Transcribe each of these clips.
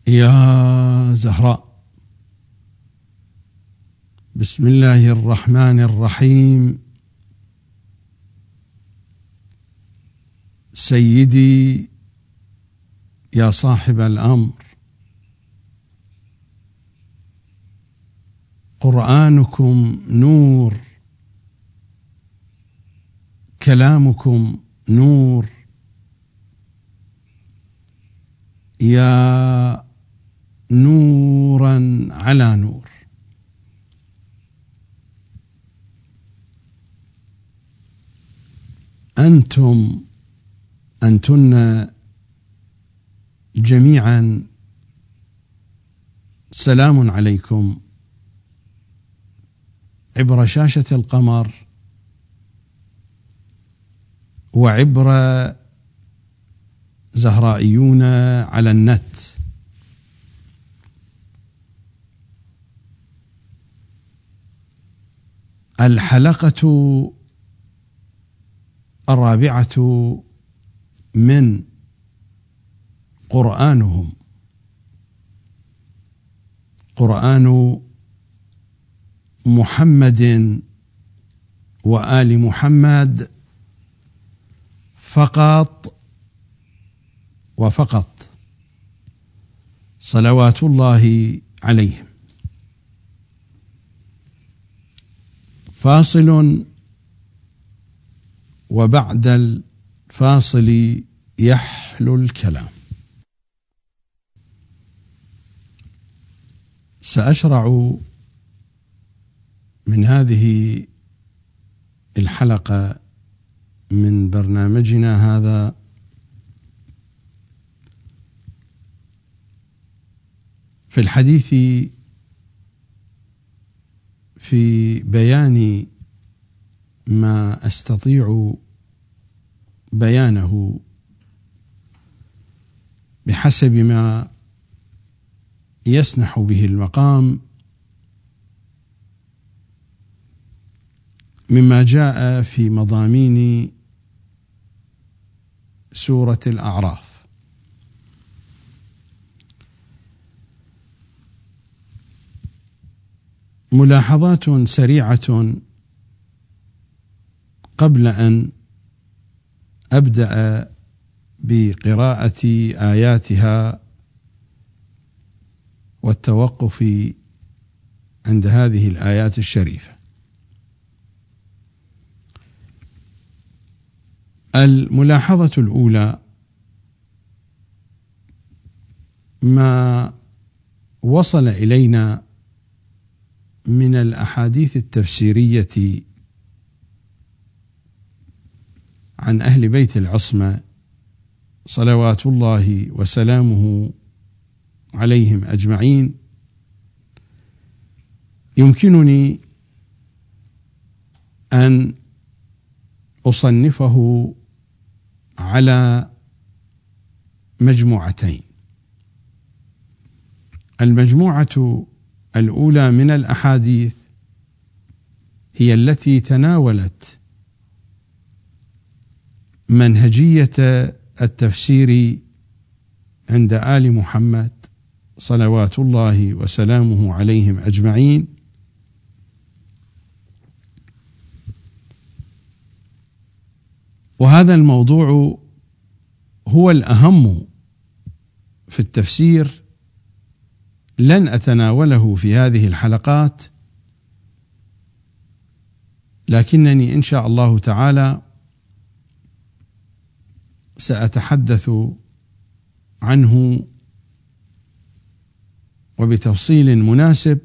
يا زهراء، بسم الله الرحمن الرحيم. سيدي يا صاحب الأمر، قرآنكم نور، كلامكم نور، يا نورا على نور. أنتن جميعا سلام عليكم عبر شاشة القمر وعبر زهرائيون على النت. الحلقة الرابعة من قرآنهم، قرآن محمد وآل محمد فقط وفقط، صلوات الله عليهم. فاصل، وبعد الفاصل يحلو الكلام. سأشرع من هذه الحلقة من برنامجنا هذا في الحديث في بيان ما أستطيع بيانه بحسب ما يسنح به المقام مما جاء في مضامين سورة الأعراف. ملاحظات سريعة قبل أن أبدأ بقراءة آياتها والتوقف عند هذه الآيات الشريفة. الملاحظة الأولى: ما وصل إلينا من الأحاديث التفسيرية عن أهل بيت العصمة صلوات الله وسلامه عليهم أجمعين يمكنني أن أصنفه على مجموعتين. المجموعة الأولى من الأحاديث هي التي تناولت منهجية التفسير عند آل محمد صلوات الله وسلامه عليهم أجمعين، وهذا الموضوع هو الأهم في التفسير. لن أتناوله في هذه الحلقات، لكنني إن شاء الله تعالى سأتحدث عنه وبتفصيل مناسب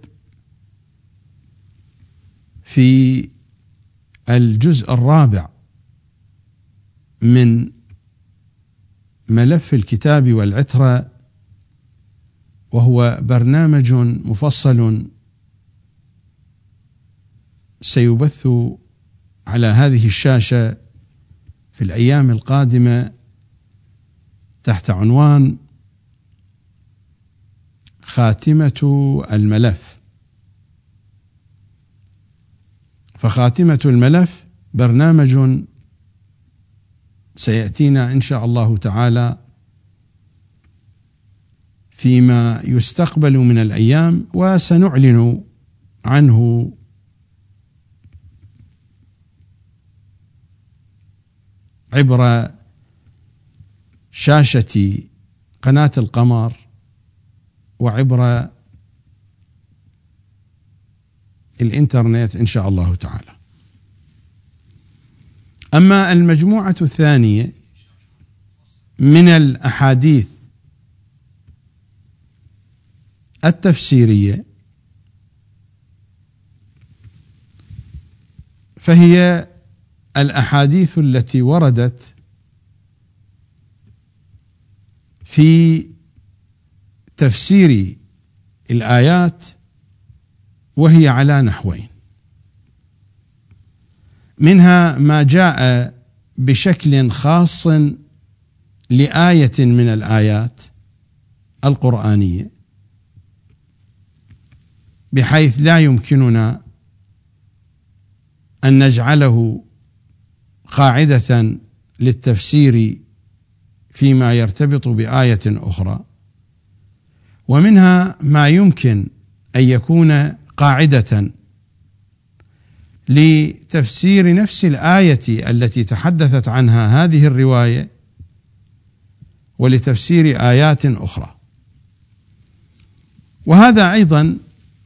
في الجزء الرابع من ملف الكتاب والعترة، وهو برنامج مفصل سيبث على هذه الشاشة في الأيام القادمة تحت عنوان خاتمة الملف. فخاتمة الملف برنامج سيأتينا إن شاء الله تعالى فيما يستقبل من الأيام، وسنعلن عنه عبر شاشة قناة القمر وعبر الإنترنت إن شاء الله تعالى. أما المجموعة الثانية من الأحاديث التفسيرية فهي الأحاديث التي وردت في تفسير الآيات، وهي على نحوين: منها ما جاء بشكل خاص لآية من الآيات القرآنية، بحيث لا يمكننا أن نجعله قاعدة للتفسير فيما يرتبط بآية أخرى، ومنها ما يمكن أن يكون قاعدة لتفسير نفس الآية التي تحدثت عنها هذه الرواية ولتفسير آيات أخرى. وهذا أيضا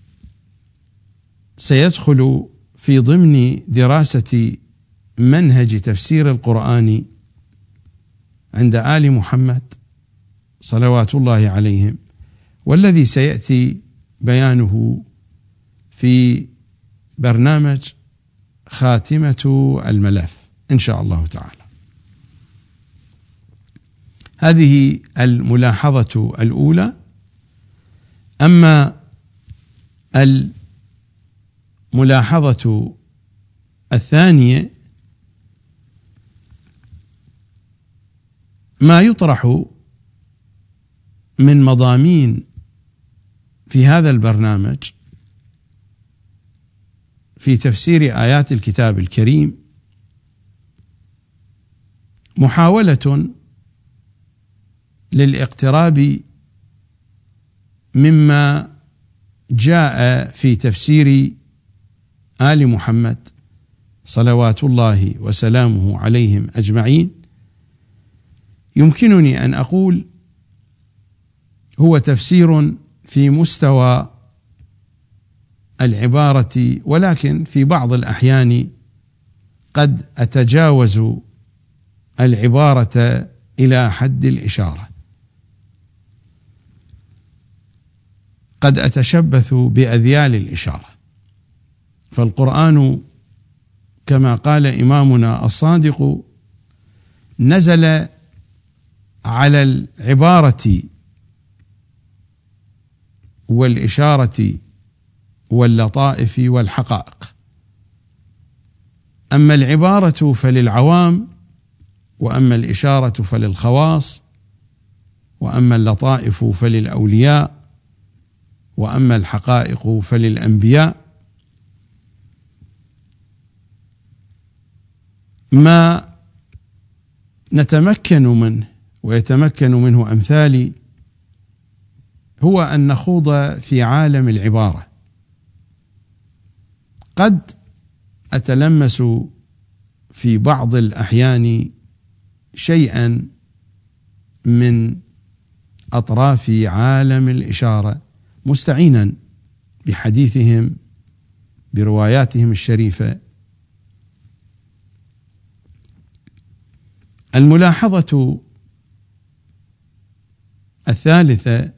سيدخل في ضمن دراسة منهج تفسير القرآن عند آل محمد صلوات الله عليهم، والذي سيأتي بيانه في برنامج خاتمة الملف إن شاء الله تعالى. هذه الملاحظة الأولى. أما الملاحظة الثانية، ما يطرح من مضامين في هذا البرنامج في تفسير آيات الكتاب الكريم محاولة للاقتراب مما جاء في تفسير آل محمد صلوات الله وسلامه عليهم أجمعين. يمكنني أن أقول هو تفسير في مستوى العبارة، ولكن في بعض الأحيان قد أتجاوز العبارة إلى حد الإشارة، قد أتشبث بأذيال الإشارة. فالقرآن كما قال إمامنا الصادق نزل على العبارة والإشارة واللطائف والحقائق. أما العبارة فللعوام، وأما الإشارة فللخواص، وأما اللطائف فللأولياء، وأما الحقائق فللأنبياء. ما نتمكن منه ويتمكن منه أمثالي هو أن نخوض في عالم العبارة. قد أتلمس في بعض الأحيان شيئا من أطراف عالم الإشارة، مستعينا بحديثهم برواياتهم الشريفة. الملاحظة الثالثة: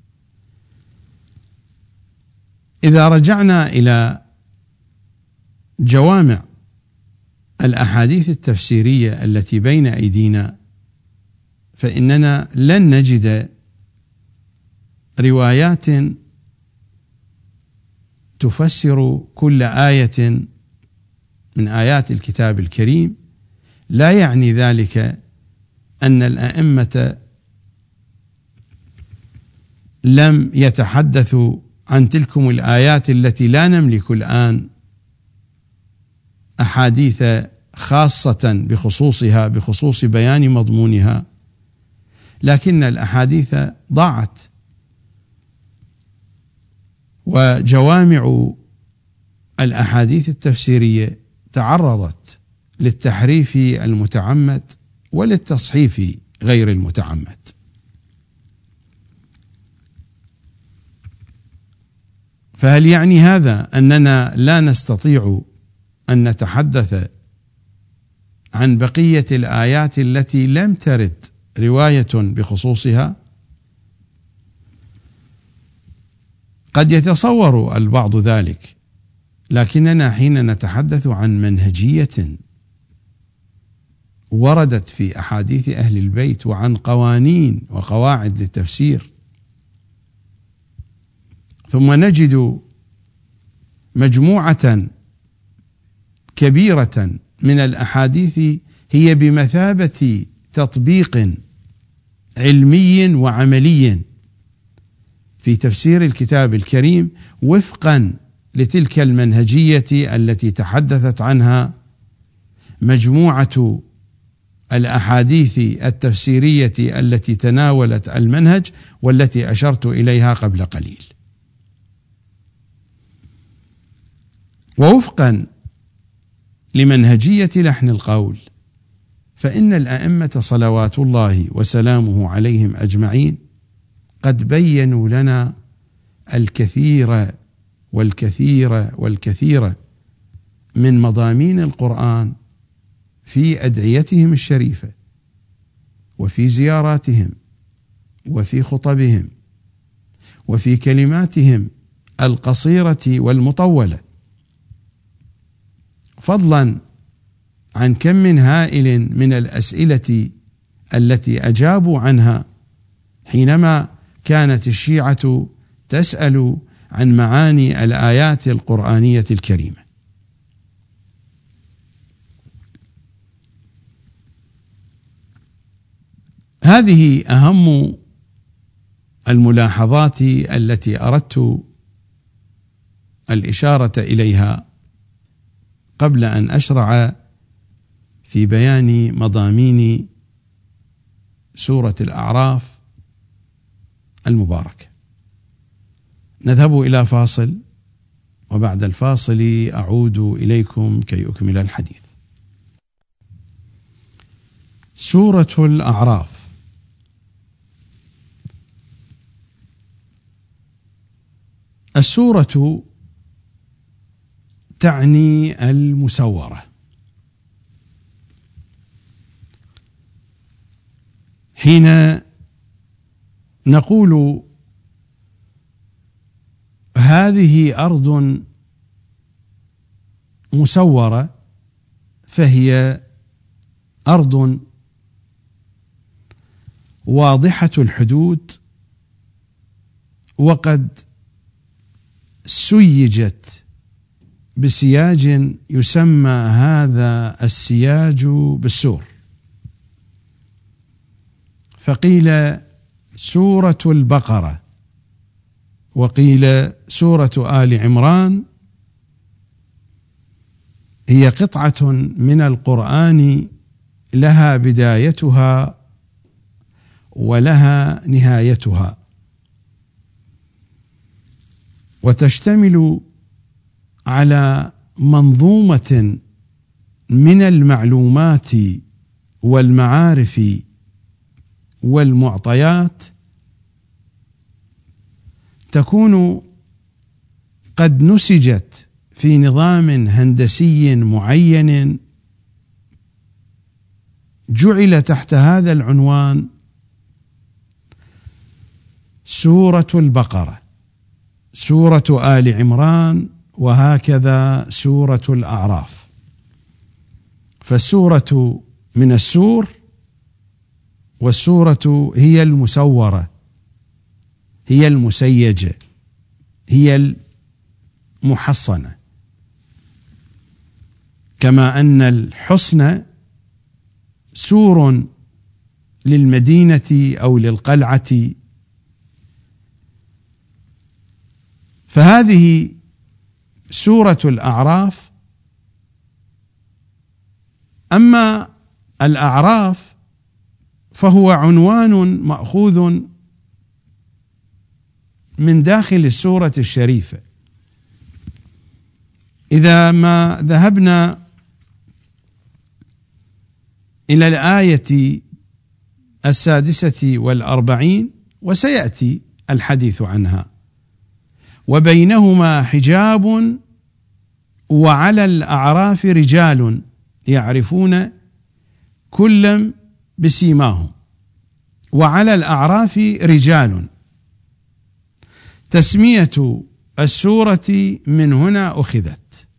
إذا رجعنا إلى جوامع الأحاديث التفسيرية التي بين أيدينا، فإننا لن نجد روايات تفسر كل آية من آيات الكتاب الكريم. لا يعني ذلك أن الأئمة لم يتحدثوا عن تلكم الآيات التي لا نملك الآن أحاديث خاصة بخصوصها، بخصوص بيان مضمونها، لكن الأحاديث ضاعت وجوامع الأحاديث التفسيرية تعرضت للتحريف المتعمد وللتصحيف غير المتعمد. فهل يعني هذا أننا لا نستطيع أن نتحدث عن بقية الآيات التي لم ترد رواية بخصوصها؟ قد يتصور البعض ذلك، لكننا حين نتحدث عن منهجية وردت في أحاديث أهل البيت وعن قوانين وقواعد للتفسير، ثم نجد مجموعة كبيرة من الأحاديث هي بمثابة تطبيق علمي وعملي في تفسير الكتاب الكريم وفقا لتلك المنهجية التي تحدثت عنها مجموعة الأحاديث التفسيرية التي تناولت المنهج والتي أشرت إليها قبل قليل. ووفقا لمنهجية لحن القول، فإن الأئمة صلوات الله وسلامه عليهم أجمعين قد بينوا لنا الكثير والكثير والكثير من مضامين القرآن في أدعيتهم الشريفة وفي زياراتهم وفي خطبهم وفي كلماتهم القصيرة والمطولة، فضلا عن كم من هائل من الأسئلة التي أجابوا عنها حينما كانت الشيعة تسأل عن معاني الآيات القرآنية الكريمة. هذه أهم الملاحظات التي أردت الإشارة إليها قبل أن أشرع في بيان مضامين سورة الأعراف المباركة. نذهب إلى فاصل، وبعد الفاصل أعود إليكم كي أكمل الحديث. سورة الأعراف السورة تعني المسورة. حين نقول هذه أرض مسورة فهي أرض واضحة الحدود، وقد سيجت بسياج يسمى هذا السياج بالسور، فقيل سورة البقرة وقيل سورة آل عمران هي قطعة من القرآن لها بدايتها ولها نهايتها، وتشتمل على منظومة من المعلومات والمعارف والمعطيات تكون قد نسجت في نظام هندسي معين جعل تحت هذا العنوان سورة البقرة، سورة آل عمران، وهكذا سورة الأعراف. فالسورة من السور، والسورة هي المسورة، هي المسيجة، هي المحصنة، كما أن الحصن سور للمدينة أو للقلعة. فهذه سورة الأعراف. أما الأعراف فهو عنوان مأخوذ من داخل السورة الشريفة. إذا ما ذهبنا إلى الآية 46 وسيأتي الحديث عنها: وبينهما حجاب وعلى الأعراف رجال يعرفون كلا بسيماهم. وعلى الأعراف رجال، تسمية السورة من هنا أخذت.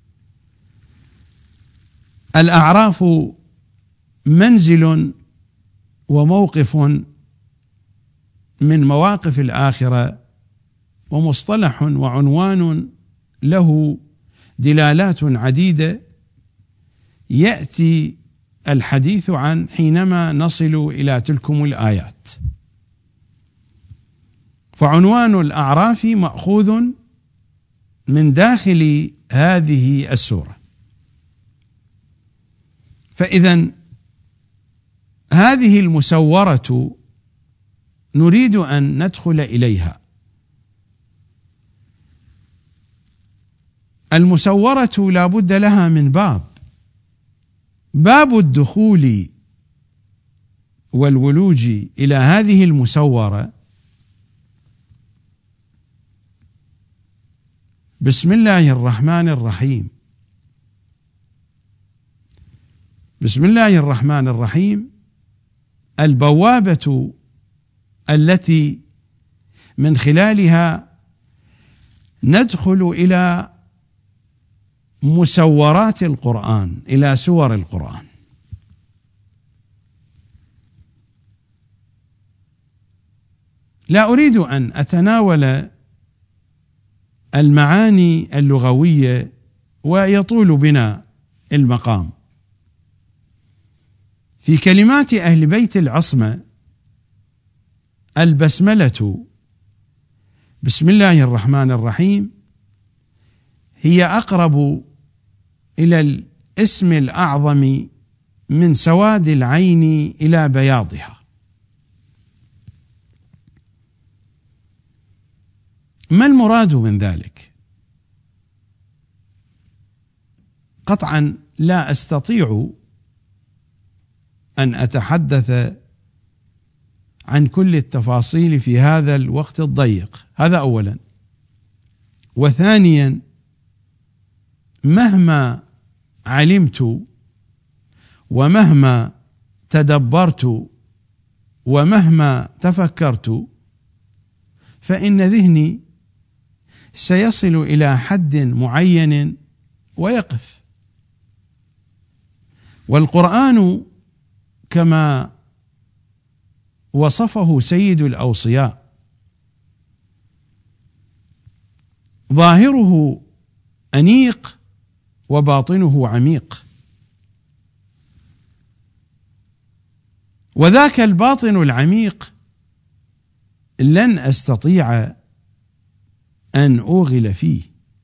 الأعراف منزل وموقف من مواقف الآخرة، ومصطلح وعنوان له دلالات عديدة يأتي الحديث عن حينما نصل إلى تلكم الآيات. فعنوان الأعراف مأخوذ من داخل هذه السورة. فإذا هذه المسورة نريد أن ندخل إليها. المسورة لا بد لها من باب الدخول والولوج إلى هذه المسورة بسم الله الرحمن الرحيم. بسم الله الرحمن الرحيم البوابة التي من خلالها ندخل إلى مسورات القرآن، إلى سور القرآن. لا أريد أن أتناول المعاني اللغوية ويطول بنا المقام. في كلمات أهل بيت العصمة البسملة بسم الله الرحمن الرحيم هي أقرب إلى الاسم الأعظم من سواد العين إلى بياضها. ما المراد من ذلك؟ قطعا لا أستطيع أن أتحدث عن كل التفاصيل في هذا الوقت الضيق، هذا أولا. وثانيا، مهما علمت ومهما تدبرت ومهما تفكرت فإن ذهني سيصل إلى حد معين ويقف. والقرآن كما وصفه سيد الأوصياء ظاهره أنيق وباطنه عميق، وذاك الباطن العميق لن أستطيع أن أوغل فيه.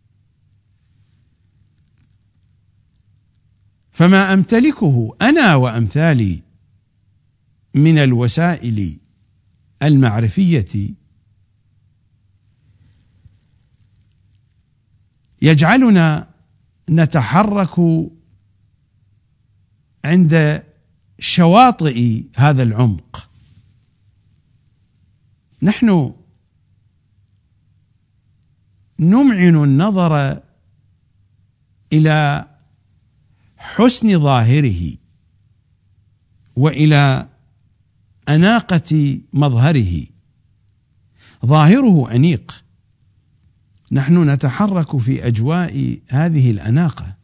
فما أمتلكه أنا وأمثالي من الوسائل المعرفية يجعلنا نتحرك عند شواطئ هذا العمق. نحن نمعن النظر إلى حسن ظاهره وإلى أناقة مظهره. ظاهره أنيق، نحن نتحرك في أجواء هذه الأناقة.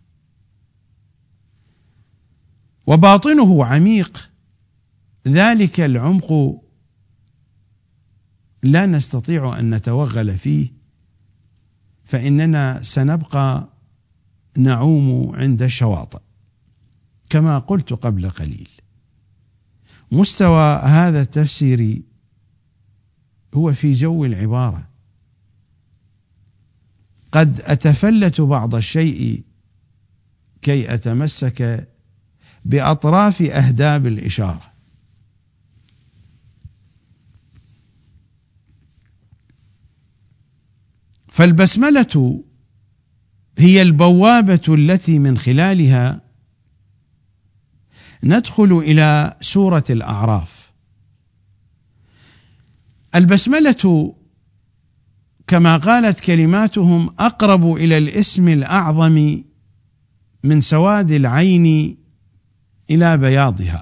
وباطنه عميق، ذلك العمق لا نستطيع أن نتوغل فيه، فإننا سنبقى نعوم عند الشواطئ. كما قلت قبل قليل، مستوى هذا التفسير هو في جو العبارة. قد أتفلت بعض الشيء كي أتمسك بأطراف أهداب الإشارة. فالبسملة هي البوابة التي من خلالها ندخل إلى سورة الأعراف. البسملة كما قالت كلماتهم أقرب إلى الاسم الأعظم من سواد العين إلى بياضها.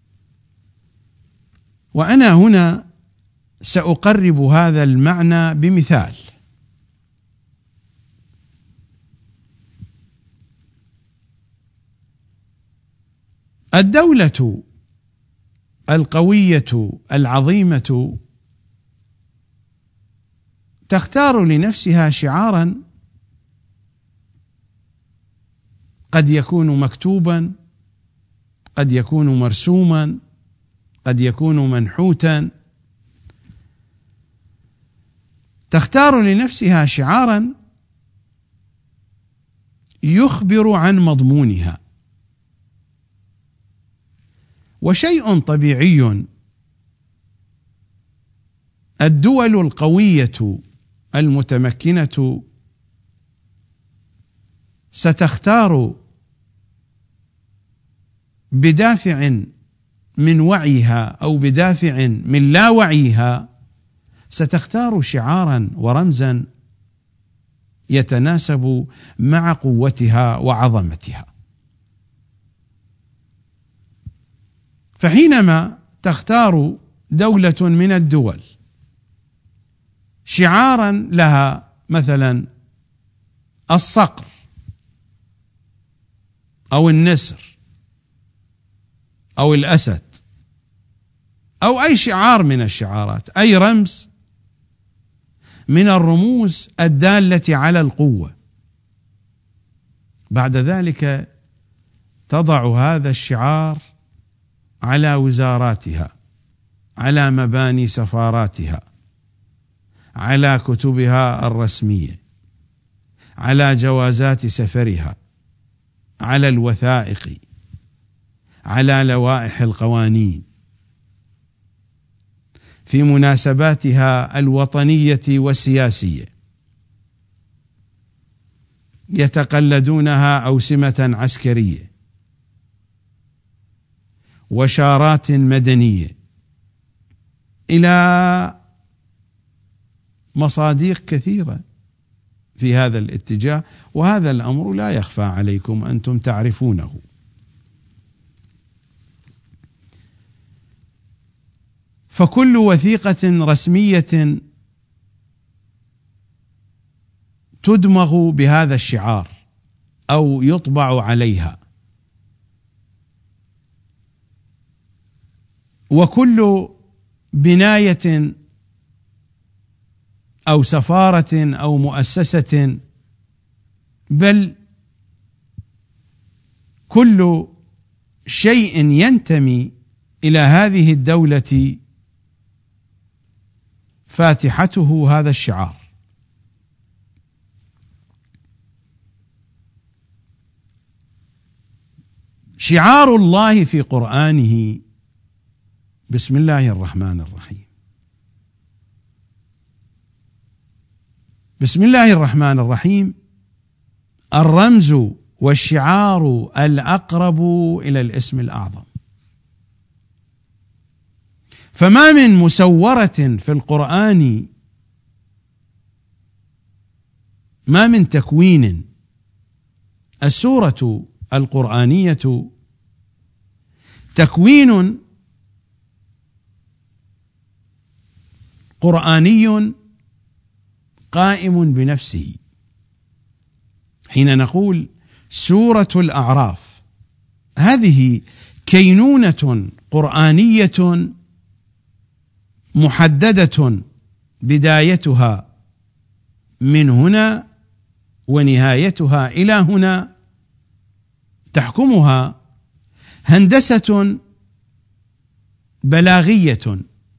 وأنا هنا سأقرب هذا المعنى بمثال. الدولة القوية العظيمة تختار لنفسها شعارا قد يكون مكتوبا، قد يكون مرسوما، قد يكون منحوتا. تختار لنفسها شعارا يخبر عن مضمونها. وشيء طبيعي، الدول القوية المتمكنة ستختار بدافع من وعيها أو بدافع من لا وعيها، ستختار شعارا ورمزا يتناسب مع قوتها وعظمتها. فحينما تختار دولة من الدول شعارا لها، مثلا الصقر أو النسر أو الأسد أو أي شعار من الشعارات، أي رمز من الرموز الدالة على القوة، بعد ذلك تضع هذا الشعار على وزاراتها، على مباني سفاراتها، على كتبها الرسمية، على جوازات سفرها، على الوثائق، على لوائح القوانين، في مناسباتها الوطنية والسياسية، يتقلدونها أوسمة عسكرية وشارات مدنية إلى مصادق كثيرة في هذا الاتجاه، وهذا الأمر لا يخفى عليكم، أنتم تعرفونه. فكل وثيقة رسمية تدمغ بهذا الشعار أو يطبع عليها، وكل بناية أو سفارة أو مؤسسة، بل كل شيء ينتمي إلى هذه الدولة فاتحته هذا الشعار. شعار الله في قرآنه بسم الله الرحمن الرحيم. بسم الله الرحمن الرحيم الرمز والشعار الأقرب إلى الاسم الأعظم. فما من مسورة في القرآن، ما من تكوين. السورة القرآنية تكوين قرآني قائم بنفسه. حين نقول سورة الأعراف، هذه كينونة قرآنية محددة، بدايتها من هنا ونهايتها إلى هنا، تحكمها هندسة بلاغية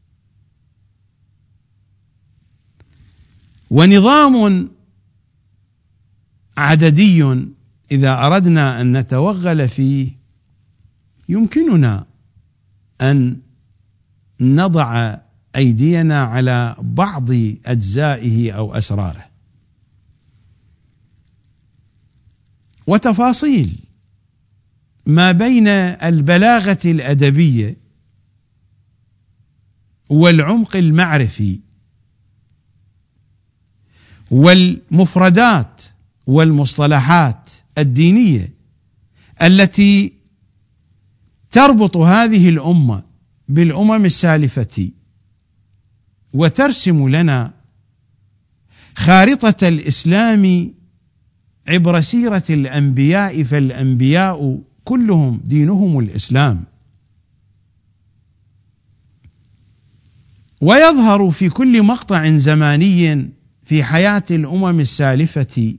ونظام عددي. إذا أردنا أن نتوغل فيه يمكننا أن نضع أيدينا على بعض أجزائه أو أسراره. وتفاصيل ما بين البلاغة الأدبية والعمق المعرفي والمفردات والمصطلحات الدينية التي تربط هذه الأمة بالأمم السالفة وترسم لنا خارطة الإسلام عبر سيرة الأنبياء، فالأنبياء كلهم دينهم الإسلام. ويظهر في كل مقطع زماني في حياة الأمم السالفة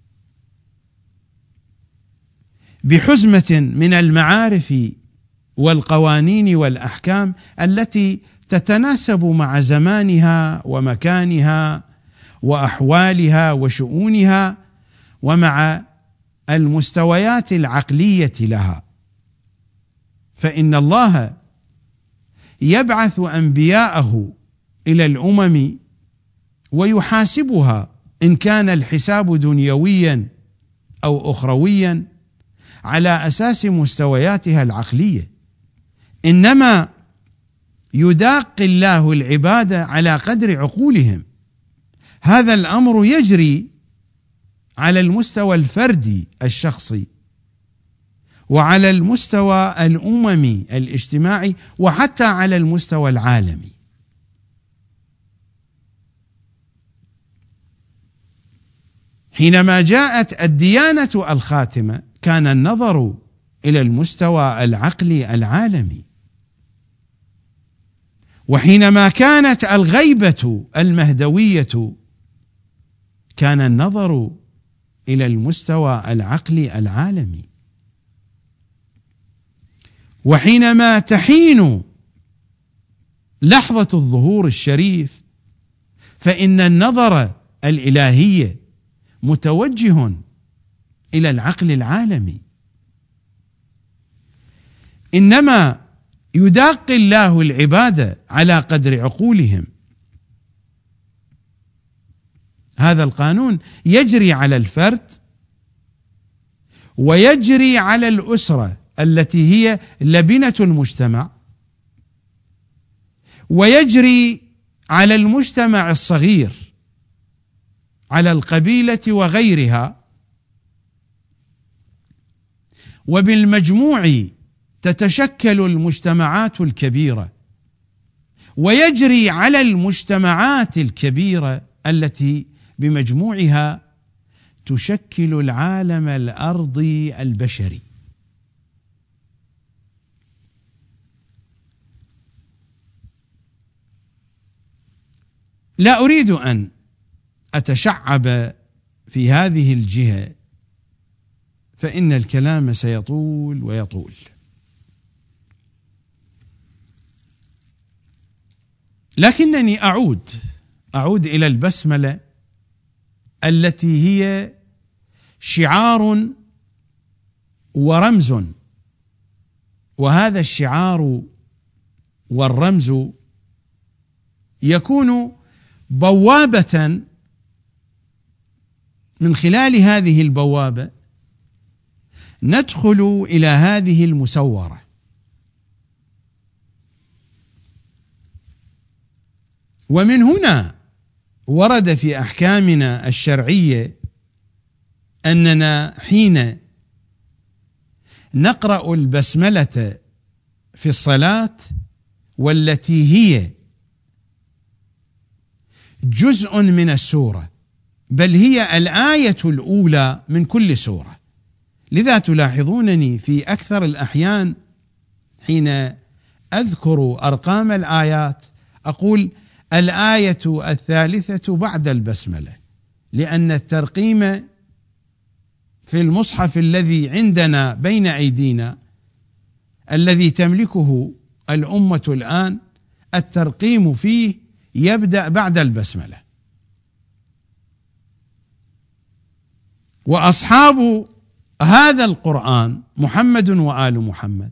بحزمة من المعارف والقوانين والأحكام التي تتناسب مع زمانها ومكانها وأحوالها وشؤونها ومع المستويات العقلية لها. فإن الله يبعث أنبياءه إلى الأمم ويحاسبها إن كان الحساب دنيويا أو أخرويا على أساس مستوياتها العقلية، إنما يداقي الله العباد على قدر عقولهم. هذا الأمر يجري على المستوى الفردي الشخصي وعلى المستوى الأممي الاجتماعي وحتى على المستوى العالمي. حينما جاءت الديانة الخاتمة كان النظر إلى المستوى العقلي العالمي، وحينما كانت الغيبة المهدوية كان النظر إلى المستوى العقلي العالمي. وحينما تحين لحظة الظهور الشريف فإن النظر الإلهي متوجه إلى العقل العالمي، إنما يداقي الله العباد على قدر عقولهم. هذا القانون يجري على الفرد ويجري على الأسرة التي هي لبنة المجتمع، ويجري على المجتمع الصغير، على القبيلة وغيرها، وبالمجموع تتشكل المجتمعات الكبيرة، ويجري على المجتمعات الكبيرة التي بمجموعها تشكل العالم الأرضي البشري. لا أريد أن أتشعب في هذه الجهة فإن الكلام سيطول ويطول، لكنني أعود إلى البسملة التي هي شعار ورمز، وهذا الشعار والرمز يكون بوابة من خلال هذه البوابة ندخل إلى هذه المسورة. ومن هنا ورد في أحكامنا الشرعية أننا حين نقرأ البسملة في الصلاة، والتي هي جزء من السورة بل هي الآية الأولى من كل سورة، لذا تلاحظونني في أكثر الأحيان حين أذكر أرقام الآيات أقول الآية الثالثة بعد البسملة، لأن الترقيم في المصحف الذي عندنا بين أيدينا الذي تملكه الأمة الآن الترقيم فيه يبدأ بعد البسملة. وأصحاب هذا القرآن محمد وآل محمد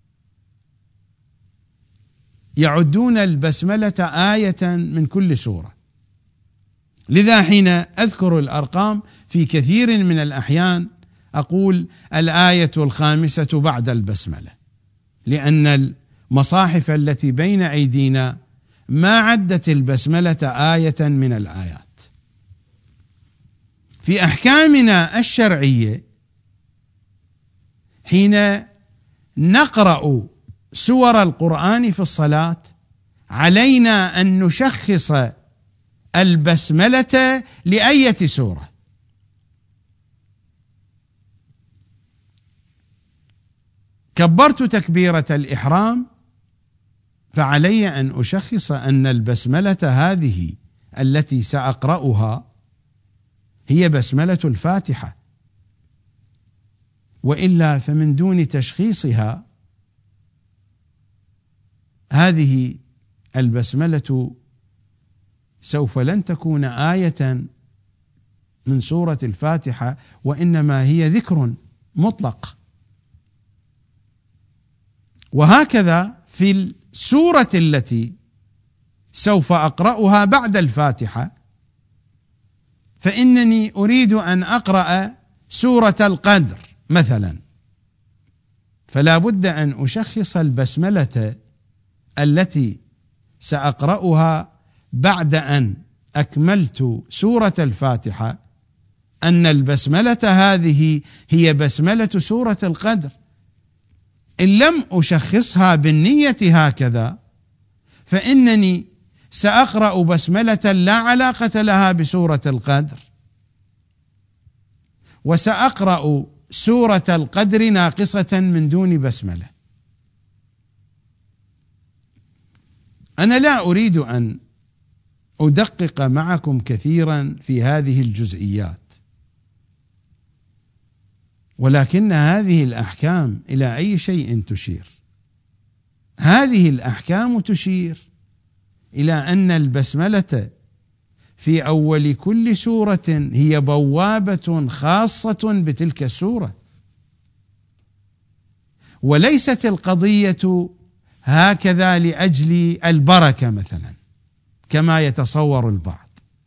يعدون البسملة آية من كل سورة، لذا حين أذكر الأرقام في كثير من الأحيان أقول الآية الخامسة بعد البسملة، لأن المصاحف التي بين أيدينا ما عدت البسملة آية من الآيات. في أحكامنا الشرعية حين نقرأ سور القرآن في الصلاة علينا أن نشخص البسملة لأية سورة. كبرت تكبيرة الإحرام، فعلي أن أشخص أن البسملة هذه التي سأقرأها هي بسملة الفاتحة، وإلا فمن دون تشخيصها هذه البسملة سوف لن تكون آية من سورة الفاتحة، وإنما هي ذكر مطلق. وهكذا في السورة التي سوف أقرأها بعد الفاتحة، فإنني أريد أن أقرأ سورة القدر مثلا، فلا بد أن أشخص البسملة التي سأقرأها بعد أن أكملت سورة الفاتحة أن البسملة هذه هي بسملة سورة القدر. إن لم أشخصها بالنية هكذا فإنني سأقرأ بسملة لا علاقة لها بسورة القدر، وسأقرأ سورة القدر ناقصة من دون بسملة. أنا لا أريد أن أدقق معكم كثيرا في هذه الجزئيات، ولكن هذه الأحكام إلى أي شيء تشير؟ هذه الأحكام تشير إلى أن البسملة في أول كل سورة هي بوابة خاصة بتلك السورة، وليست القضية هكذا لأجل البركة مثلا كما يتصور البعض.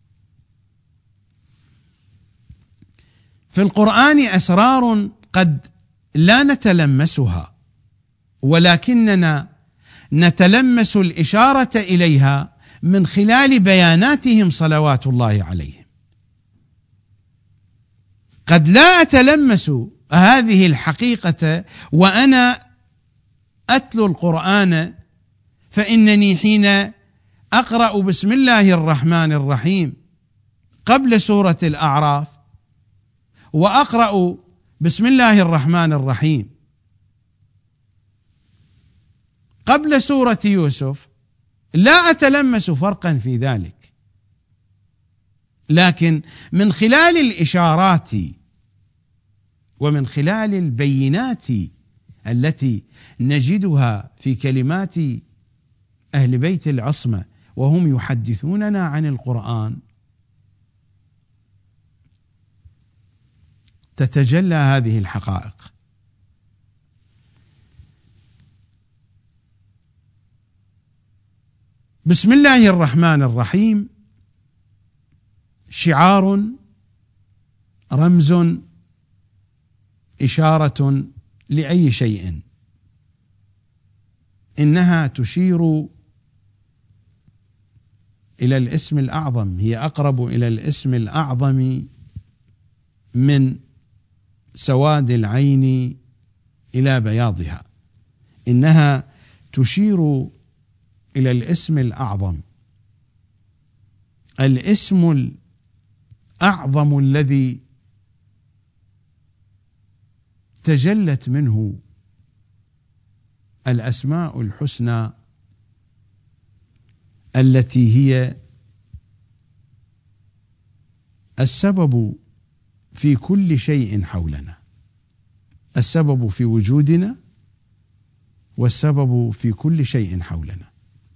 في القرآن أسرار قد لا نتلمسها، ولكننا نتلمس الإشارة إليها من خلال بياناتهم صلوات الله عليهم. قد لا أتلمس هذه الحقيقة وأنا أتلو القرآن، فإنني حين أقرأ بسم الله الرحمن الرحيم قبل سورة الأعراف وأقرأ بسم الله الرحمن الرحيم قبل سورة يوسف لا أتلمس فرقا في ذلك، لكن من خلال الإشارات ومن خلال البينات التي نجدها في كلمات أهل بيت العصمة وهم يحدثوننا عن القرآن تتجلى هذه الحقائق. بسم الله الرحمن الرحيم شعار، رمز، إشارة لأي شيء، إنها تشير إلى الاسم الأعظم، هي أقرب إلى الاسم الأعظم من سواد العين إلى بياضها، إنها تشير إلى الاسم الأعظم، الاسم الأعظم الذي تجلت منه الأسماء الحسنى التي هي السبب في كل شيء حولنا، السبب في وجودنا والسبب في كل شيء حولنا.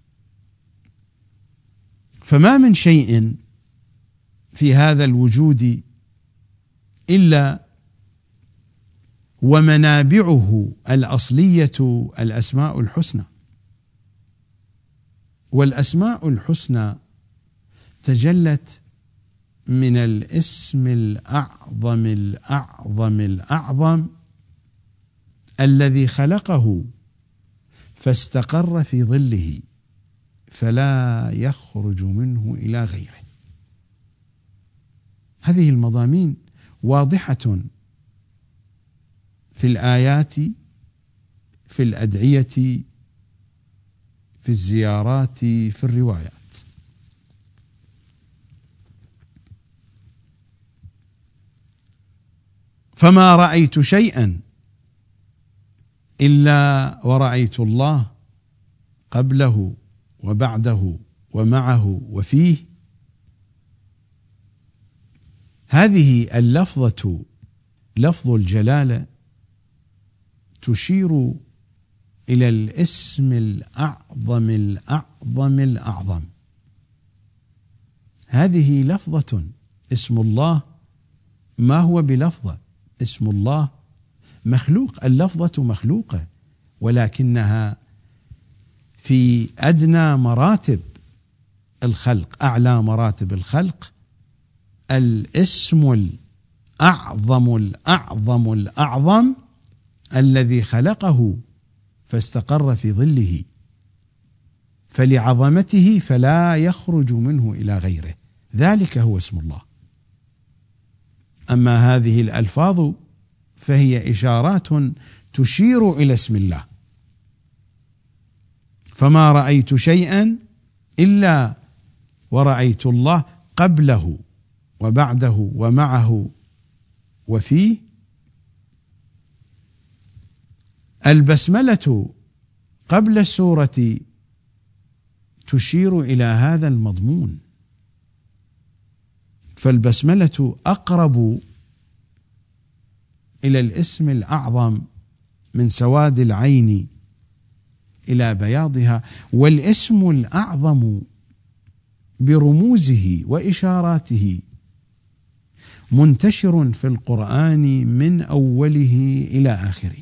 فما من شيء في هذا الوجود إلا ومنابعه الأصلية الأسماء الحسنى، والأسماء الحسنى تجلت من الاسم الأعظم الأعظم الأعظم الذي خلقه فاستقر في ظله فلا يخرج منه إلى غيره. هذه المضامين واضحة في الآيات، في الأدعية، في الزيارات، في الروايات. فما رأيت شيئا إلا ورأيت الله قبله وبعده ومعه وفيه. هذه اللفظة لفظ الجلالة تشير إلى الاسم الأعظم الأعظم الأعظم. هذه لفظة، اسم الله ما هو بلفظة، اسم الله مخلوق، اللفظة مخلوقة، ولكنها في أدنى مراتب الخلق، أعلى مراتب الخلق، الاسم الأعظم الأعظم الأعظم الذي خلقه فاستقر في ظله، فلعظمته فلا يخرج منه إلى غيره، ذلك هو اسم الله. أما هذه الألفاظ فهي إشارات تشير إلى اسم الله. فما رأيت شيئا إلا ورأيت الله قبله وبعده ومعه وفيه. البسملة قبل السورة تشير إلى هذا المضمون، فالبسملة أقرب إلى الاسم الأعظم من سواد العين إلى بياضها، والاسم الأعظم برموزه وإشاراته منتشر في القرآن من أوله إلى آخره.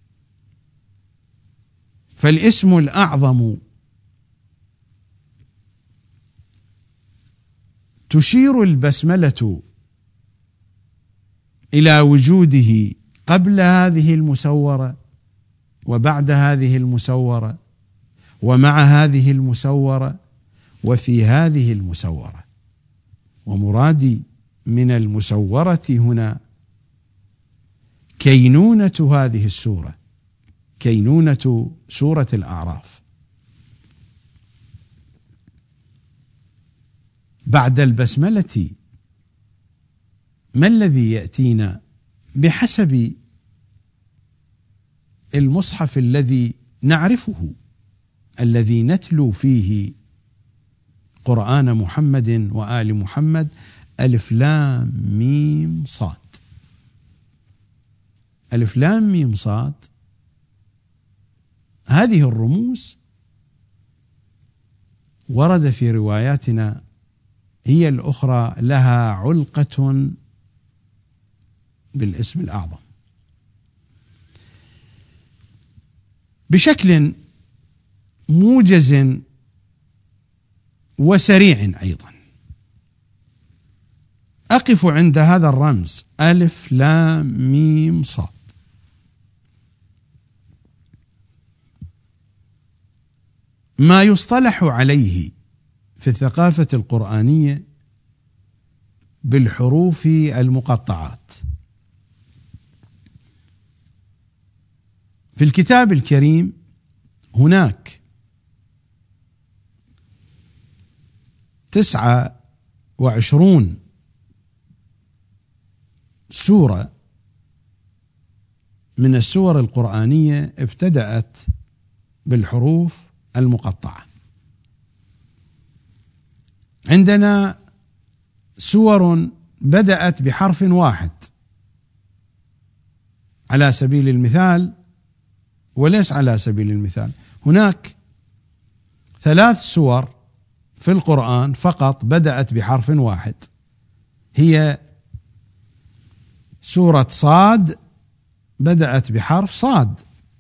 فالاسم الأعظم تشير البسملة إلى وجوده قبل هذه المسورة وبعد هذه المسورة ومع هذه المسورة وفي هذه المسورة. ومرادي من المسورة هنا كينونة هذه السورة، كينونة سورة الأعراف. بعد البسملة ما الذي يأتينا بحسب المصحف الذي نعرفه، الذي نتلو فيه قرآن محمد وآل محمد؟ ألف لام ميم صاد. ألف لام ميم صاد هذه الرموز ورد في رواياتنا هي الأخرى لها علقة بالاسم الأعظم بشكل موجز وسريع. أيضا أقف عند هذا الرمز ألف لام ميم صاد. ما يصطلح عليه في الثقافة القرآنية بالحروف المقطعات. في الكتاب الكريم هناك 29 سورة من السور القرآنية ابتدأت بالحروف المقطعة. عندنا سور بدأت بحرف واحد على سبيل المثال، وليس على سبيل المثال، هناك 3 سور في القرآن فقط بدأت بحرف واحد، هي سورة صاد بدأت بحرف صاد،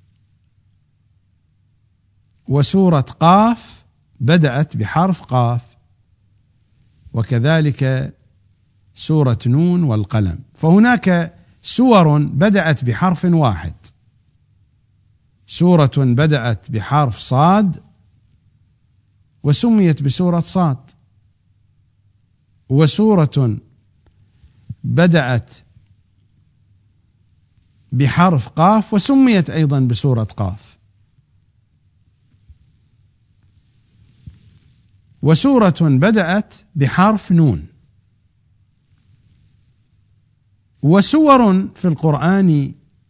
وسورة قاف بدأت بحرف قاف، وكذلك سورة نون والقلم. فهناك سور بدأت بحرف واحد، سورة بدأت بحرف صاد وسميت بسورة صاد، وسورة بدأت بحرف قاف وسميت أيضا بسورة قاف، وسورة بدأت بحرف نون. وسور في القرآن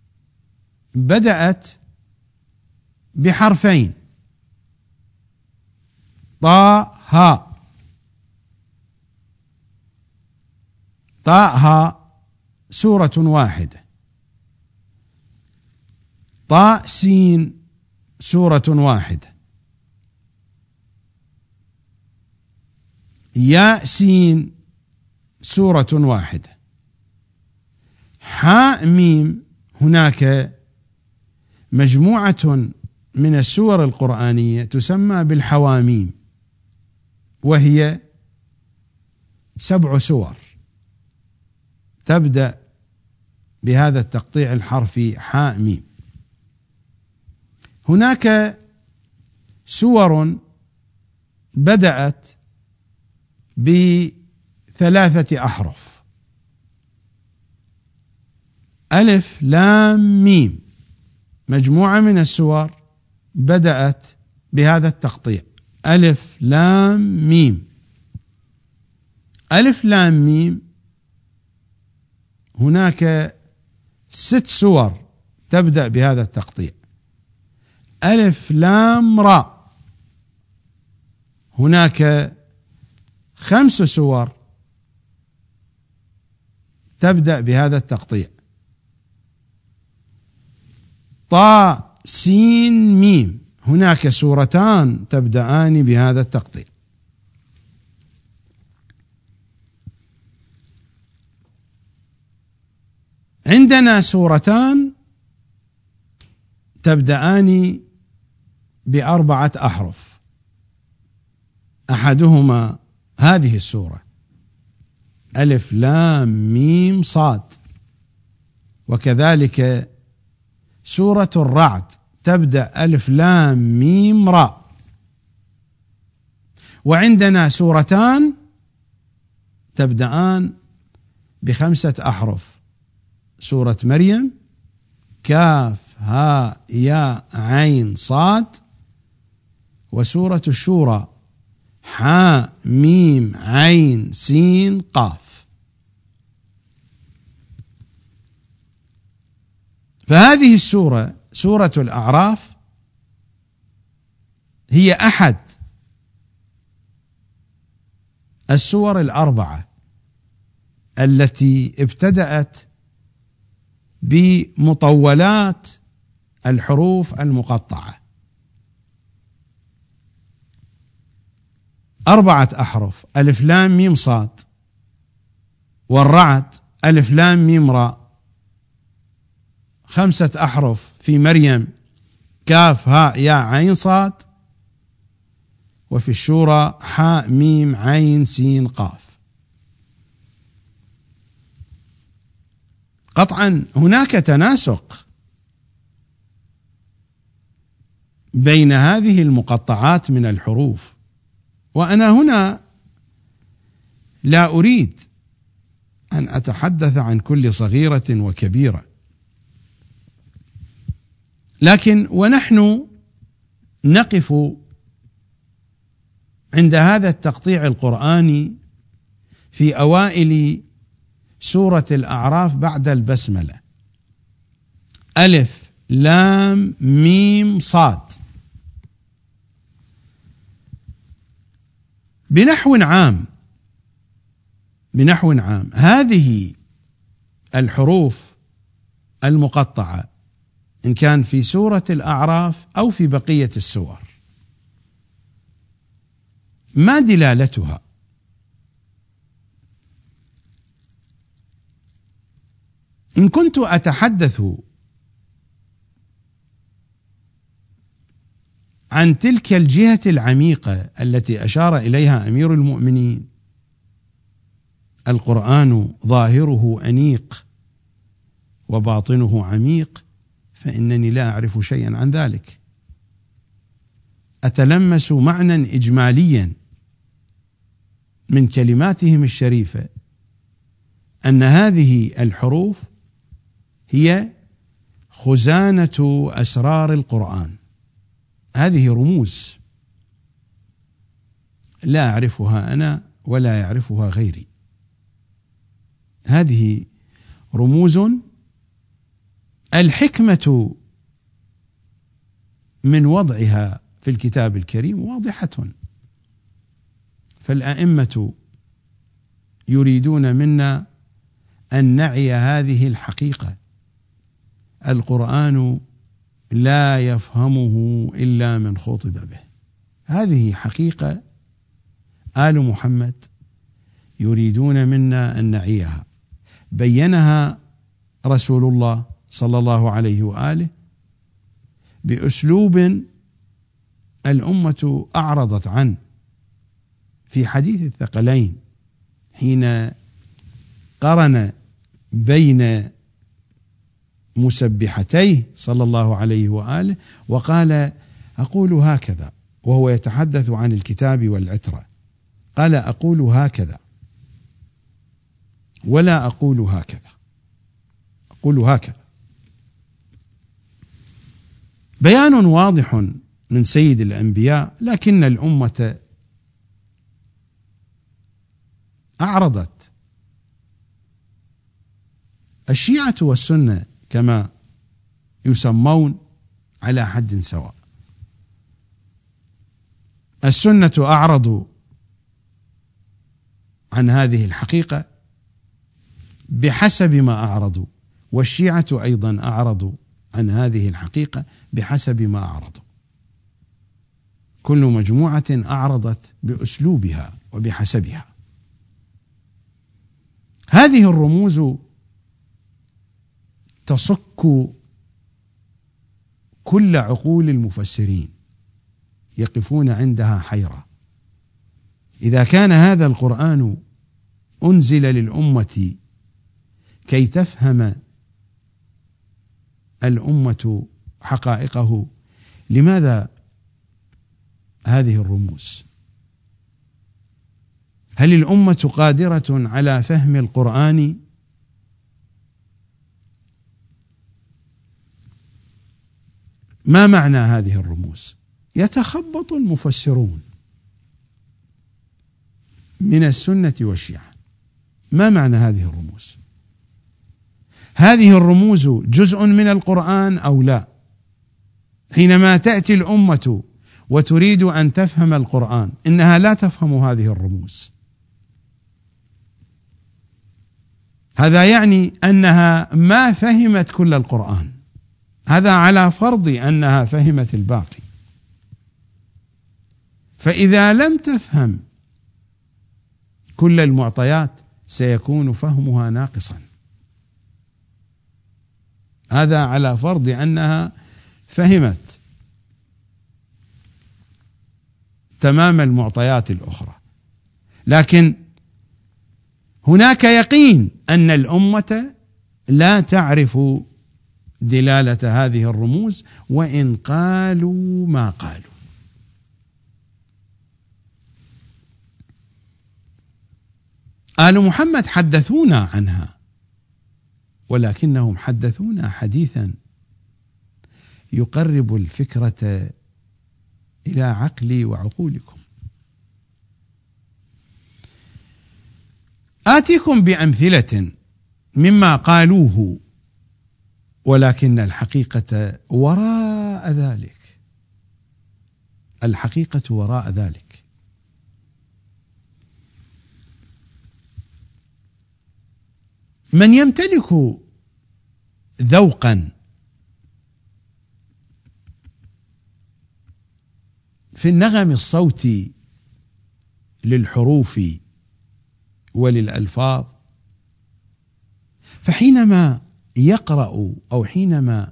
بدأت بحرفين، طاء هاء، طاء هاء سورة واحدة، طاء سين سورة واحدة، ياء سين سورة واحدة، حاء ميم هناك مجموعة من السور القرآنية تسمى بالحواميم، وهي 7 سور تبدأ بهذا التقطيع الحرفي حاء ميم. هناك سور بدأت ب3 أحرف، ألف لام ميم، مجموعة من السور بدأت بهذا التقطيع ألف لام ميم. ألف لام ميم هناك 6 سور تبدأ بهذا التقطيع. ألف لام راء هناك 5 سور تبدأ بهذا التقطيع. طاء سين ميم هناك سورتان تبدأان بهذا التقطيع. عندنا سورتان تبدأان ب4 أحرف، أحدهما هذه السورة ألف لام ميم صاد، وكذلك سورة الرعد تبدأ ألف لام ميم راء. وعندنا سورتان تبدأان ب5 أحرف، سورة مريم كاف ها يا عين صاد، وسورة الشورى حاء ميم عين سين قاف. فهذه السورة سورة الأعراف هي أحد السور ال4 التي ابتدأت بمطولات الحروف المقطعة، 4 أحرف ألف لام ميم صاد، والرعد ألف لام ميم راء، 5 أحرف في مريم كاف هاء يا عين صاد، وفي الشورى حاء ميم عين سين قاف. قطعا هناك تناسق بين هذه المقطعات من الحروف، وأنا هنا لا أريد أن أتحدث عن كل صغيرة وكبيرة، لكن ونحن نقف عند هذا التقطيع القرآني في أوائل سورة الأعراف بعد البسملة، ألف لام ميم صاد، بنحو عام هذه الحروف المقطعة إن كان في سورة الأعراف أو في بقية السور ما دلالتها؟ إن كنت أتحدث عن تلك الجهة العميقة التي أشار إليها أمير المؤمنين القرآن ظاهره أنيق وباطنه عميق، فإنني لا أعرف شيئا عن ذلك. أتلمس معنى إجماليا من كلماتهم الشريفة أن هذه الحروف هي خزانة أسرار القرآن. هذه رموز لا أعرفها أنا ولا يعرفها غيري. هذه رموز الحكمة من وضعها في الكتاب الكريم واضحة، فالأئمة يريدون منا أن نعي هذه الحقيقة. القرآن لا يفهمه إلا من خطب به. هذه حقيقة آل محمد يريدون منا أن نعيها. بينها رسول الله صلى الله عليه وآله بأسلوب الأمة أعرضت عنه في حديث الثقلين، حين قرن بين مسبحتيه صلى الله عليه وآله وقال: أقول هكذا، وهو يتحدث عن الكتاب والعترة، قال: أقول هكذا ولا أقول هكذا، أقول هكذا. بيان واضح من سيد الأنبياء، لكن الأمة أعرضت. الشيعة والسنة كما يسمون على حد سواء. السنة أعرضوا عن هذه الحقيقة بحسب ما أعرضوا، والشيعة أيضا أعرضوا عن هذه الحقيقة بحسب ما أعرضوا. كل مجموعة أعرضت بأسلوبها وبحسبها. هذه الرموز تصك كل عقول المفسرين، يقفون عندها حيرة. إذا كان هذا القرآن أنزل للأمة كي تفهم الأمة حقائقه، لماذا هذه الرموز؟ هل الأمة قادرة على فهم القرآن؟ ما معنى هذه الرموز؟ يتخبط المفسرون من السنة والشيعة. ما معنى هذه الرموز؟ هذه الرموز جزء من القرآن أو لا؟ حينما تأتي الأمة وتريد أن تفهم القرآن، إنها لا تفهم هذه الرموز. هذا يعني أنها ما فهمت كل القرآن، هذا على فرض أنها فهمت الباقي. فإذا لم تفهم كل المعطيات سيكون فهمها ناقصا. هذا على فرض أنها فهمت تمام المعطيات الأخرى. لكن هناك يقين أن الأمة لا تعرف دلالة هذه الرموز وإن قالوا ما قالوا. آل محمد حدثونا عنها، ولكنهم حدثونا حديثا يقرب الفكرة إلى عقلي وعقولكم. آتيكم بأمثلة مما قالوه، ولكن الحقيقة وراء ذلك. الحقيقة وراء ذلك. من يمتلك ذوقا في النغم الصوتي للحروف وللألفاظ، فحينما يقرأ أو حينما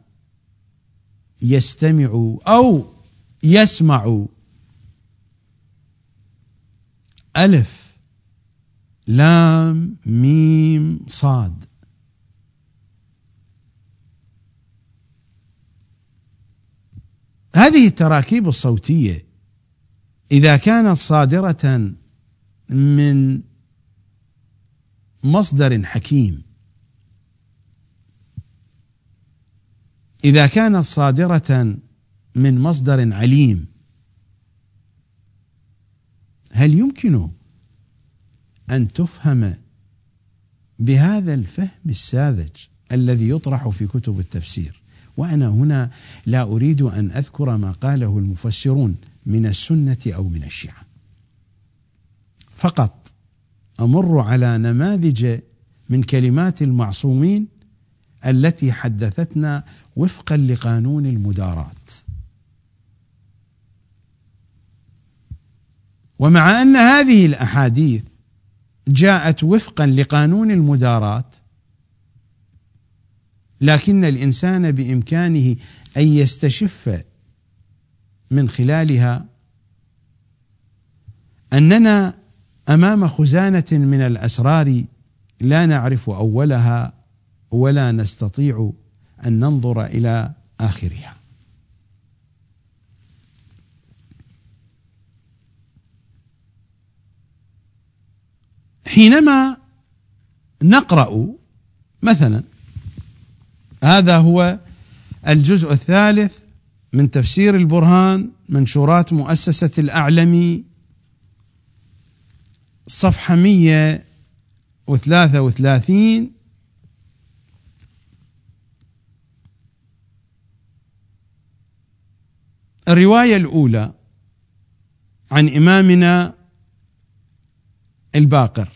يستمع أو يسمع ألف لام ميم صاد. هذه التراكيب الصوتية إذا كانت صادرة من مصدر حكيم، إذا كانت صادرة من مصدر عليم، هل يمكن أن تفهم بهذا الفهم الساذج الذي يطرح في كتب التفسير؟ وأنا هنا لا أريد أن أذكر ما قاله المفسرون من السنة أو من الشيعة، فقط أمر على نماذج من كلمات المعصومين التي حدثتنا وفقا لقانون المداراة. ومع أن هذه الأحاديث جاءت وفقا لقانون المداراة، لكن الإنسان بإمكانه أن يستشف من خلالها أننا أمام خزانة من الأسرار لا نعرف أولها ولا نستطيع أن ننظر إلى آخرها. حينما نقرأ مثلا، هذا هو الجزء الثالث من تفسير البرهان، منشورات مؤسسة الأعلمي، صفحة 133. الرواية الأولى عن إمامنا الباقر: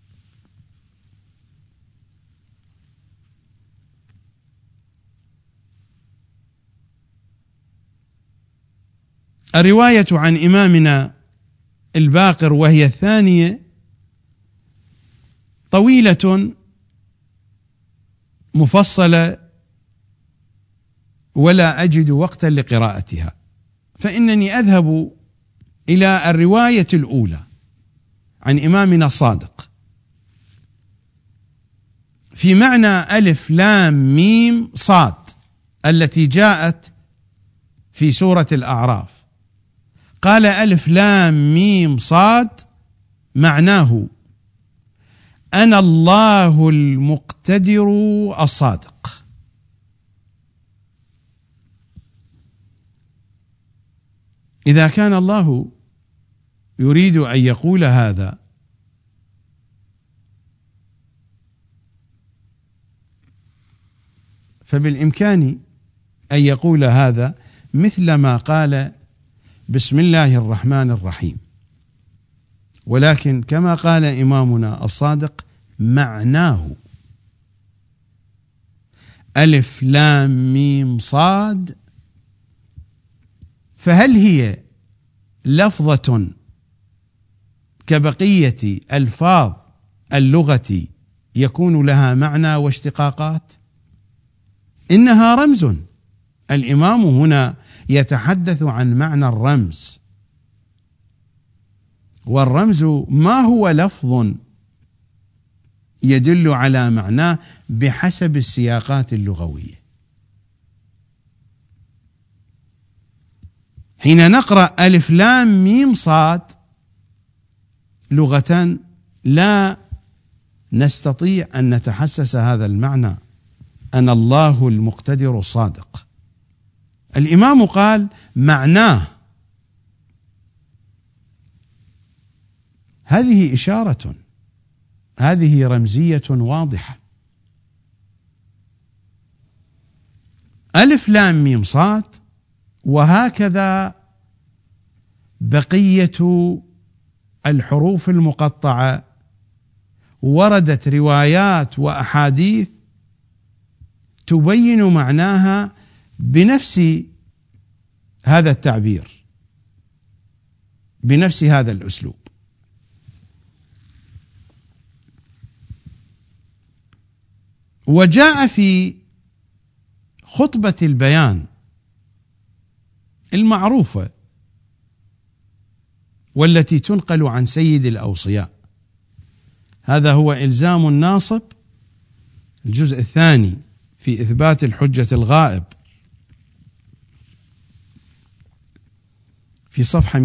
الرواية عن إمامنا الباقر وهي الثانية طويلة مفصلة ولا أجد وقتا لقراءتها، فإنني أذهب إلى الرواية الأولى عن إمامنا الصادق في معنى ألف لام ميم صاد التي جاءت في سورة الأعراف. قال ألف لام ميم صاد معناه أنا الله المقتدر الصادق. إذا كان الله يريد أن يقول هذا، فبالإمكان أن يقول هذا مثل ما قال بسم الله الرحمن الرحيم، ولكن كما قال إمامنا الصادق معناه ألف لام ميم صاد. فهل هي لفظة كبقية ألفاظ اللغة يكون لها معنى واشتقاقات؟ إنها رمز. الإمام هنا يتحدث عن معنى الرمز، والرمز ما هو لفظ يدل على معناه بحسب السياقات اللغوية. حين نقرأ ألف لام ميم صاد لغة لا نستطيع أن نتحسس هذا المعنى، أنا الله المقتدر الصادق. الإمام قال معناه، هذه إشارة، هذه رمزية واضحة. ألف لام ميم صاد، وهكذا بقية الحروف المقطعة وردت روايات وأحاديث تبين معناها بنفس هذا التعبير، بنفس هذا الأسلوب. وجاء في خطبة البيان المعروفة والتي تنقل عن سيد الأوصياء هذا هو إلزام الناصب، الجزء الثاني في إثبات الحجة الغائب، في صفحة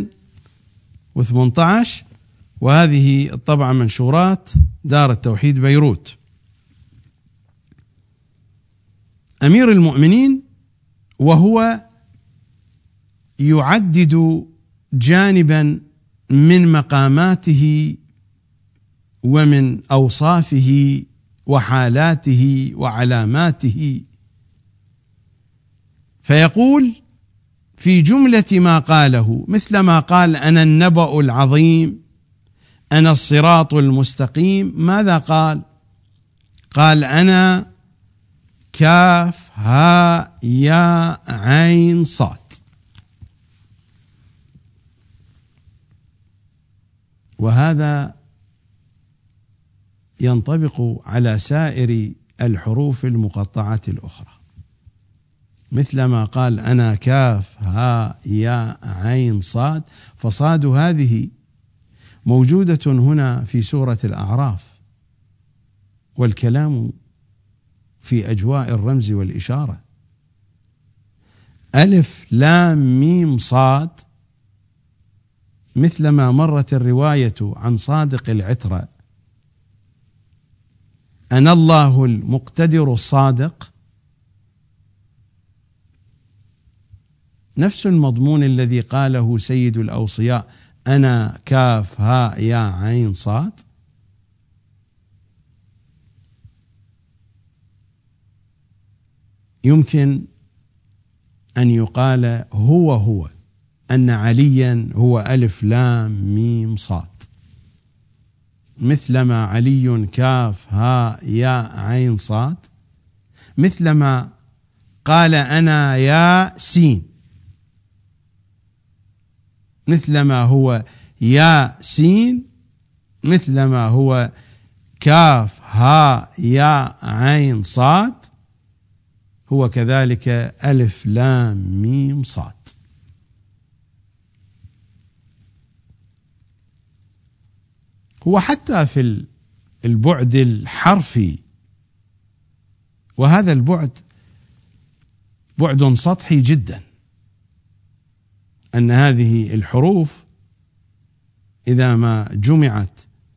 218، وهذه الطبعة منشورات دار التوحيد بيروت. أمير المؤمنين وهو يعدد جانبا من مقاماته ومن أوصافه وحالاته وعلاماته، فيقول في جملة ما قاله مثل ما قال أنا النبأ العظيم، أنا الصراط المستقيم، ماذا قال؟ قال أنا كاف ها يا عين صاد. وهذا ينطبق على سائر الحروف المقطعة الأخرى، مثل ما قال أنا كاف ها يا عين صاد، فصاد هذه موجودة هنا في سورة الأعراف، والكلام في أجواء الرمز والإشارة. ألف لام ميم صاد، مثلما مرت الرواية عن صادق العترة أنا الله المقتدر الصادق، نفس المضمون الذي قاله سيد الأوصياء أنا كاف ها يا عين صاد. يمكن أن يقال هو أن عليا هو ألف لام ميم صاد، مثلما علي كاف ها يا عين صاد، مثلما قال أنا يا سين، مثلما هو يا سين، مثلما هو كاف ها يا عين صاد، هو كذلك ألف لام ميم صاد. هو حتى في البعد الحرفي، وهذا البعد بعد سطحي جدا، أن هذه الحروف إذا ما جمعت،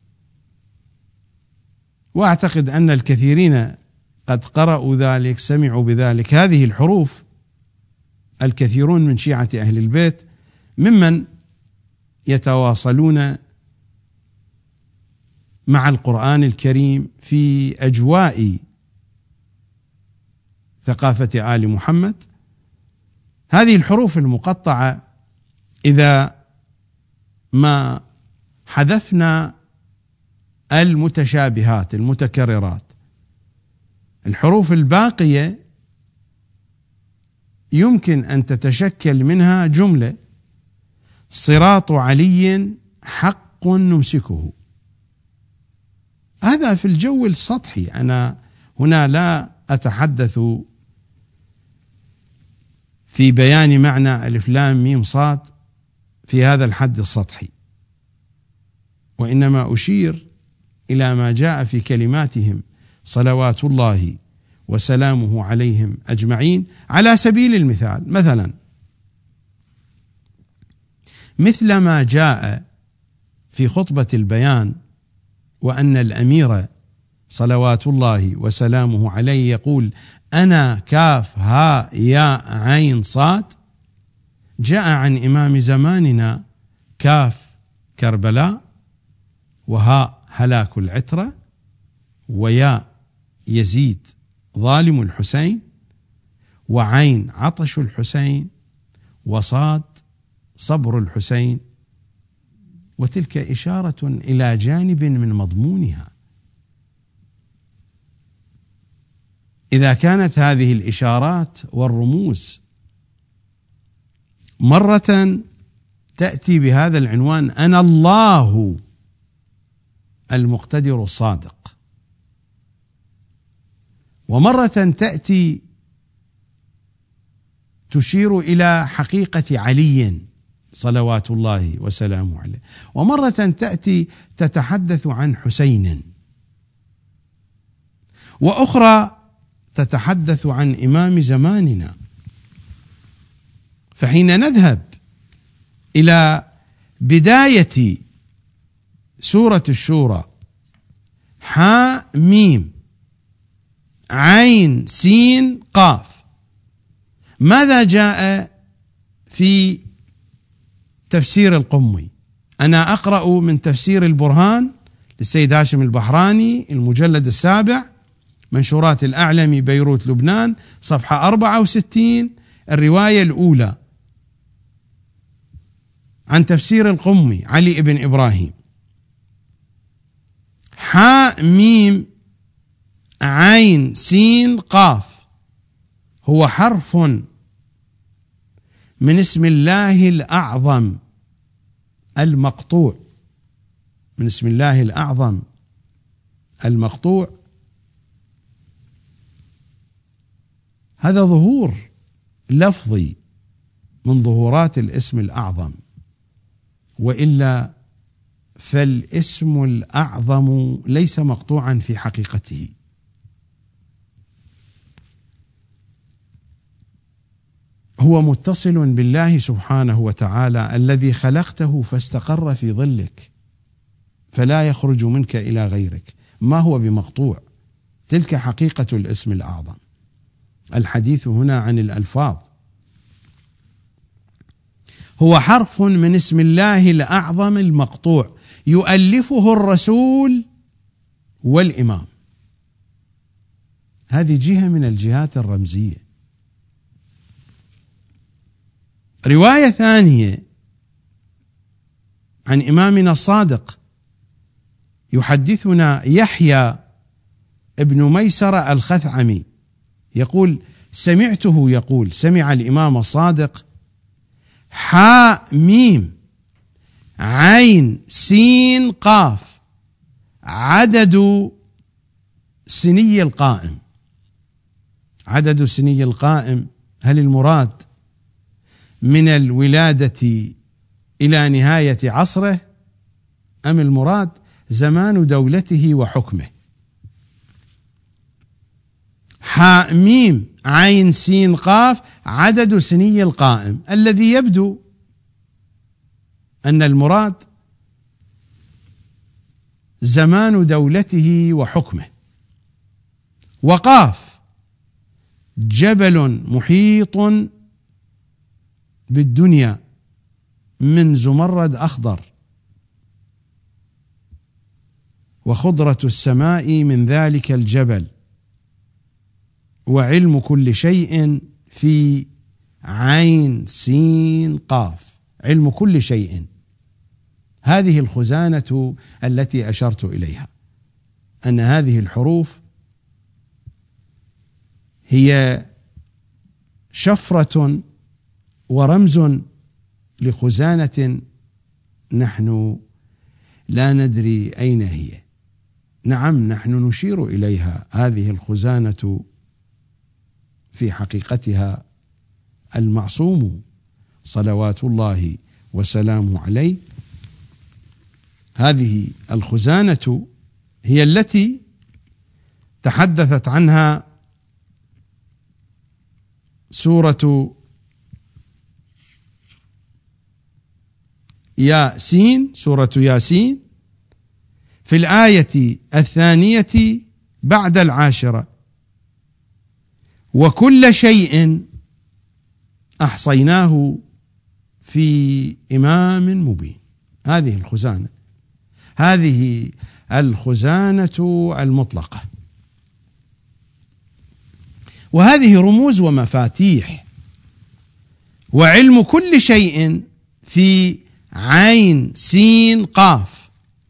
وأعتقد أن الكثيرين قد قرأوا ذلك سمعوا بذلك، هذه الحروف الكثيرون من شيعة أهل البيت ممن يتواصلون مع القرآن الكريم في أجواء ثقافة آل محمد، هذه الحروف المقطعة إذا ما حذفنا المتشابهات المتكررات، الحروف الباقية يمكن أن تتشكل منها جملة صراط علي حق نمسكه. هذا في الجو السطحي، أنا هنا لا أتحدث في بيان معنى ألف لام ميم صاد في هذا الحد السطحي، وإنما أشير إلى ما جاء في كلماتهم صلوات الله وسلامه عليهم أجمعين. على سبيل المثال، مثل ما جاء في خطبة البيان وأن الأمير صلوات الله وسلامه عليه يقول أنا كاف ها يا عين صاد، جاء عن إمام زماننا كاف كربلاء، وهاء هلاك العترة، ويا يزيد ظالم الحسين، وعين عطش الحسين، وصاد صبر الحسين، وتلك إشارة إلى جانب من مضمونها. إذا كانت هذه الإشارات والرموز مرة تأتي بهذا العنوان أنا الله المقتدر الصادق، ومرة تأتي تشير إلى حقيقة علي صلوات الله وسلامه عليه. ومرة تأتي تتحدث عن حسين، وأخرى تتحدث عن إمام زماننا. فحين نذهب إلى بداية سورة الشورى حاء ميم عين سين قاف، ماذا جاء في تفسير القمي؟ أنا أقرأ من تفسير البرهان للسيد هاشم البحراني، المجلد 7، منشورات الأعلمي، بيروت لبنان، صفحة 64، الرواية الأولى عن تفسير القمي علي بن إبراهيم. حاء ميم عين سين قاف هو حرف من اسم الله الأعظم المقطوع، من اسم الله الأعظم المقطوع. هذا ظهور لفظي من ظهورات الاسم الأعظم، وإلا فالاسم الأعظم ليس مقطوعا في حقيقته. هو متصل بالله سبحانه وتعالى الذي خلقته فاستقر في ظلك فلا يخرج منك إلى غيرك، ما هو بمقطوع. تلك حقيقة الاسم الأعظم. الحديث هنا عن الألفاظ. هو حرف من اسم الله الأعظم المقطوع يؤلفه الرسول والإمام. هذه جهة من الجهات الرمزية. رواية ثانية عن إمامنا الصادق يحدثنا يحيى ابن ميسرة الخثعمي يقول: سمعته يقول، سمع الإمام الصادق: حاء ميم عين سين قاف عدد سني القائم. عدد سني القائم، هل المراد من الولادة إلى نهاية عصره، أم المراد زمان دولته وحكمه؟ حاء ميم عين سين قاف عدد سني القائم، الذي يبدو أن المراد زمان دولته وحكمه. وقاف جبل محيط بالدنيا من زمرد أخضر، وخضرة السماء من ذلك الجبل، وعلم كل شيء في عين سين قاف. علم كل شيء، هذه الخزانة التي أشرت إليها، أن هذه الحروف هي شفرة ورمز لخزانة نحن لا ندري أين هي. نعم، نحن نشير إليها. هذه الخزانة في حقيقتها المعصوم صلوات الله وسلامه عليه. هذه الخزانة هي التي تحدثت عنها سورة ياسين، سورة ياسين، في الآية 2 بعد 10: وكل شيء أحصيناه في إمام مبين. هذه الخزانة، هذه الخزانة المطلقة. وهذه رموز ومفاتيح. وعلم كل شيء في عين سين قاف.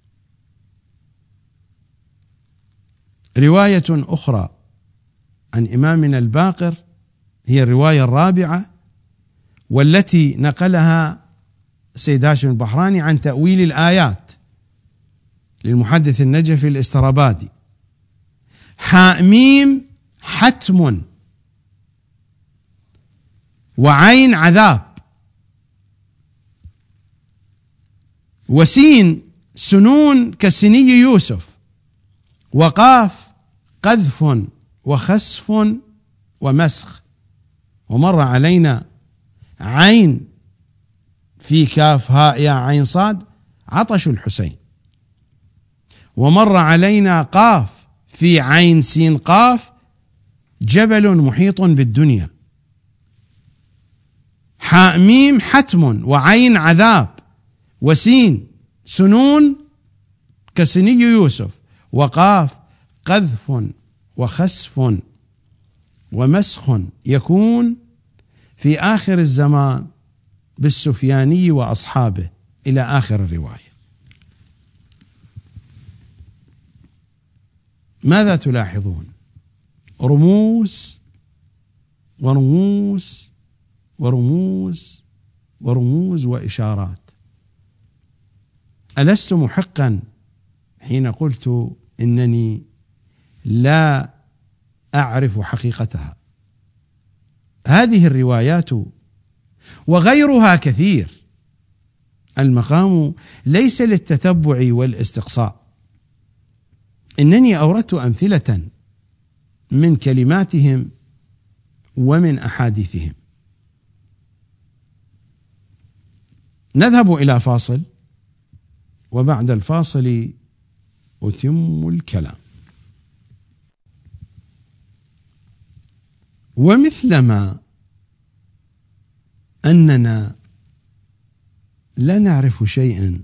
رواية أخرى عن إمامنا الباقر هي الرواية الرابعة، والتي نقلها سيد هاشم البحراني عن تأويل الآيات للمحدث النجفي الاسترابادي: حاء ميم حتم وعين عذاب. وسين سنون كسني يوسف، وقاف قذف وخسف ومسخ. ومر علينا عين في كاف هاء يا عين صاد عطش الحسين. ومر علينا قاف في عين سين قاف جبل محيط بالدنيا. حاء ميم حتم وعين عذاب، وسين سنون كسني يوسف، وقاف قذف وخسف ومسخ يكون في آخر الزمان بالسفياني وأصحابه إلى آخر الرواية. ماذا تلاحظون؟ رموز ورموز ورموز ورموز وإشارات. ألست محقا حين قلت إنني لا أعرف حقيقتها؟ هذه الروايات وغيرها كثير. المقام ليس للتتبع والاستقصاء، إنني أوردت أمثلة من كلماتهم ومن أحاديثهم. نذهب إلى فاصل، وبعد الفاصل أتم الكلام. ومثلما أننا لا نعرف شيئا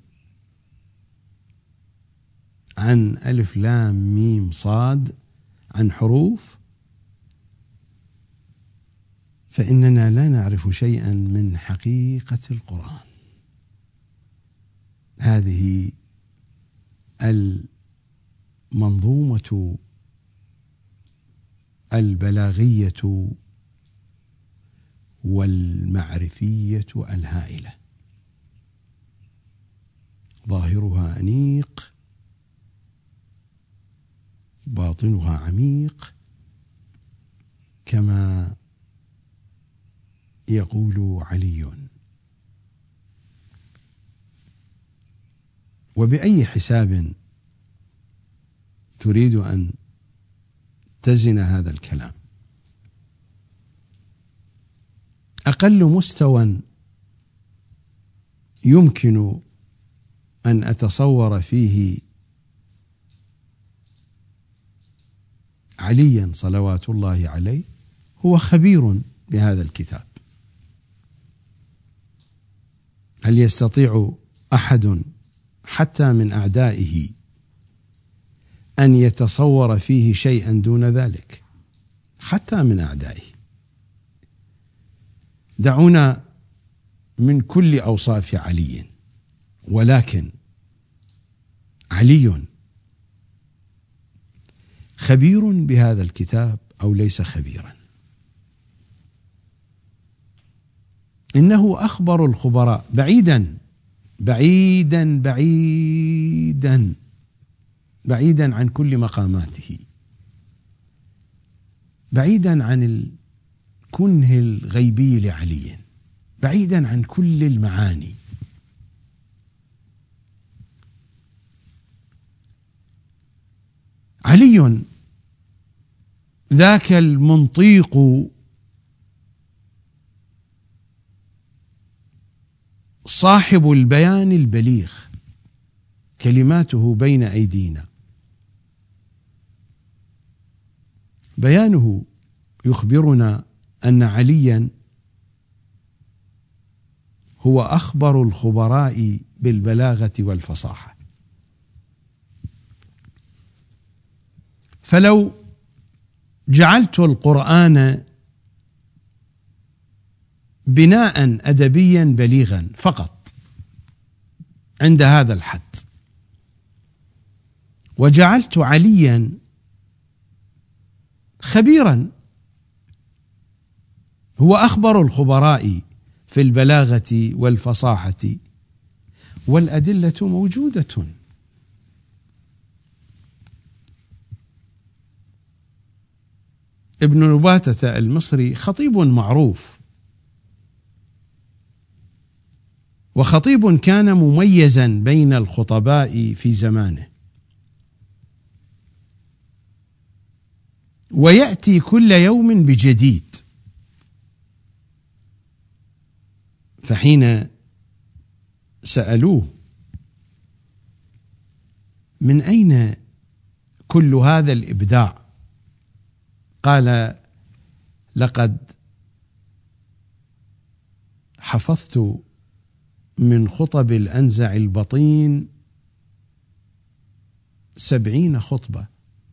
عن ألف لام ميم صاد عن حروف، فإننا لا نعرف شيئا من حقيقة القرآن. هذه المنظومة البلاغية والمعرفية الهائلة، ظاهرها أنيق باطنها عميق، كما يقول علي. وبأي حساب تريد أن تزن هذا الكلام؟ أقل مستوى يمكن أن أتصور فيه عليا صلوات الله عليه هو خبير بهذا الكتاب. هل يستطيع أحد حتى من أعدائه أن يتصور فيه شيئا دون ذلك؟ حتى من أعدائه. دعونا من كل أوصاف علي، ولكن علي خبير بهذا الكتاب أو ليس خبيرا؟ إنه أخبر الخبراء بعيدا بعيدا بعيدا بعيدا عن كل مقاماته، بعيدا عن الكنه الغيبي لعلي، بعيدا عن كل المعاني. علي ذاك المنطيق صاحب البيان البليغ، كلماته بين أيدينا، بيانه يخبرنا أن عليا هو أخبر الخبراء بالبلاغة والفصاحة. فلو جعلت القرآن بناء أدبيا بليغا فقط عند هذا الحد، وجعلت عليا خبيرا هو أخبر الخبراء في البلاغة والفصاحة، والأدلة موجودة. ابن نباتة المصري خطيب معروف، وخطيب كان مميزا بين الخطباء في زمانه، ويأتي كل يوم بجديد. فحين سألوه من أين كل هذا الإبداع، قال: لقد حفظت من خطب الأنزع البطين 70 خطبة،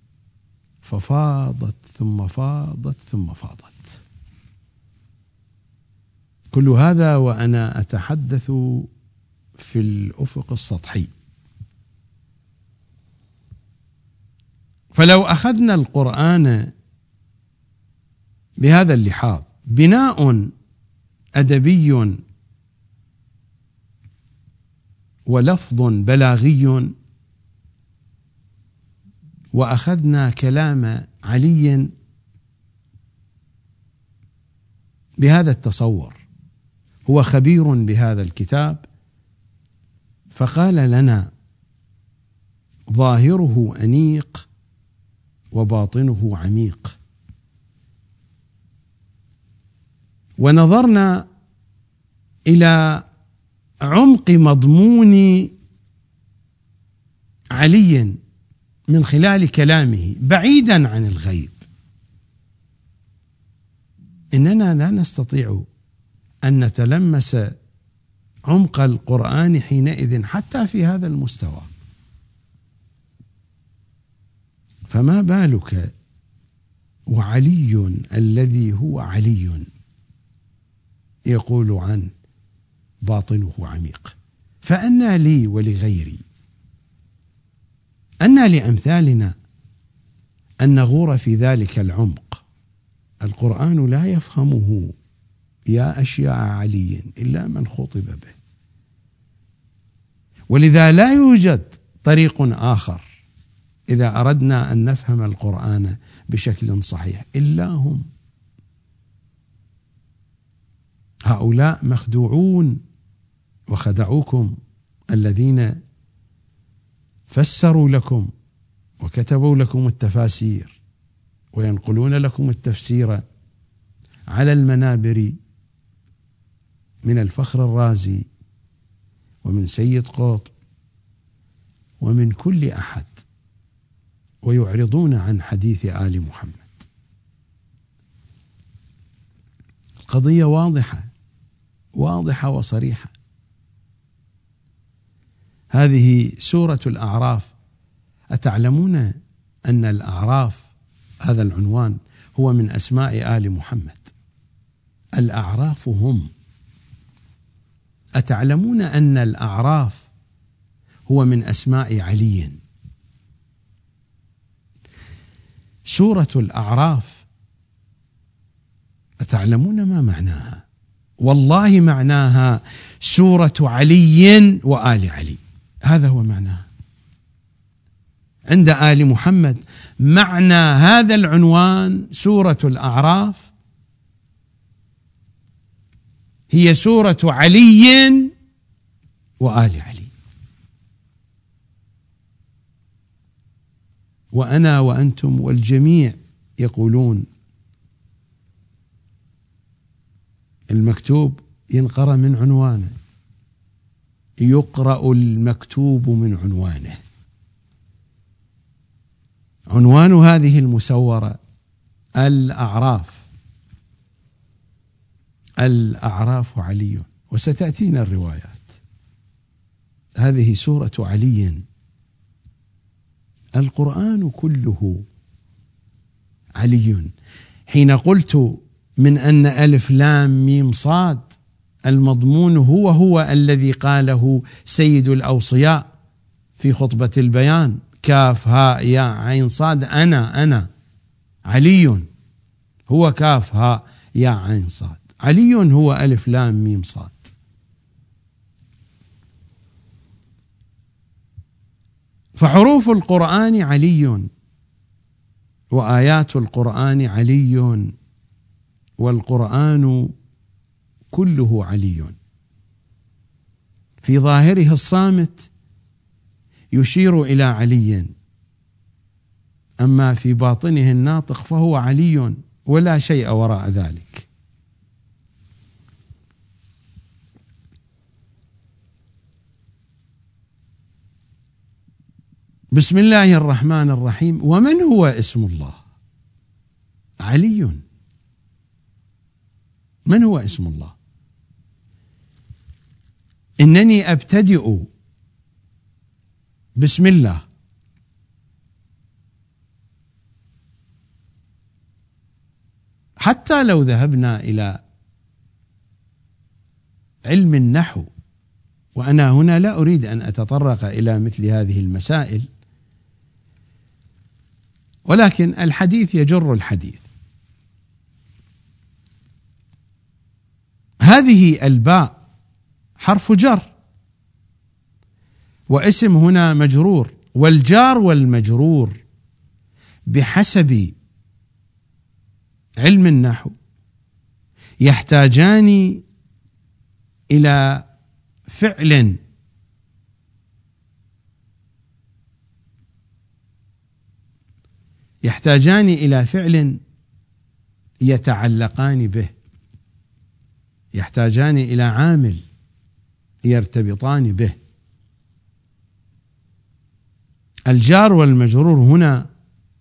ففاضت ثم فاضت ثم فاضت. كل هذا وأنا أتحدث في الأفق السطحي. فلو أخذنا القرآن بهذا اللحاظ، بناء أدبي ولفظ بلاغي، وأخذنا كلام علي بهذا التصور، هو خبير بهذا الكتاب، فقال لنا: ظاهره أنيق وباطنه عميق. ونظرنا إلى عمق مضمون علي من خلال كلامه بعيدا عن الغيب. إننا لا نستطيع أن نتلمس عمق القرآن حينئذ حتى في هذا المستوى، فما بالك وعلي الذي هو علي يقول عن باطنه عميق. فأنى لي ولغيري، أنى لأمثالنا أن نغور في ذلك العمق؟ القرآن لا يفهمه يا أشياء علي إلا من خطب به، ولذا لا يوجد طريق آخر إذا أردنا أن نفهم القرآن بشكل صحيح إلا هم. هؤلاء مخدوعون وخدعوكم، الذين فسروا لكم وكتبوا لكم التفاسير وينقلون لكم التفسير على المنابر من الفخر الرازي ومن سيد قطب ومن كل أحد، ويعرضون عن حديث آل محمد. القضية واضحة وصريحة. هذه سورة الأعراف. أتعلمون أن الأعراف هذا العنوان هو من أسماء آل محمد؟ الأعراف هم. أتعلمون أن الأعراف هو من أسماء علي؟ سورة الأعراف أتعلمون ما معناها؟ والله معناها سورة علي وآل علي، هذا هو معناها عند آل محمد. معنى هذا العنوان سورة الأعراف هي سورة علي وآل علي. وأنا وأنتم والجميع يقولون المكتوب ينقرأ من عنوانه، يقرأ المكتوب من عنوانه. عنوان هذه المسورة الأعراف. الأعراف علي، وستأتينا الروايات. هذه سورة علي. القرآن كله علي. حين قلت من أن ألف لام ميم صاد المضمون هو الذي قاله سيد الأوصياء في خطبة البيان، كاف هاء ياء عين صاد، أنا علي هو كاف هاء ياء عين صاد، علي هو ألف لام ميم صاد. فحروف القرآن علي، وآيات القرآن علي، والقرآن كله علي. في ظاهره الصامت يشير إلى علي، أما في باطنه الناطق فهو علي ولا شيء وراء ذلك. بسم الله الرحمن الرحيم. ومن هو اسم الله؟ علي. من هو اسم الله؟ إنني أبتدئ بسم الله، حتى لو ذهبنا إلى علم النحو، وأنا هنا لا أريد أن أتطرق إلى مثل هذه المسائل، ولكن الحديث يجر الحديث. هذه الباء حرف جر، واسم هنا مجرور، والجار والمجرور بحسب علم النحو يحتاجان إلى فعل يتعلقان به، يحتاجان إلى عامل يرتبطان به. الجار والمجرور هنا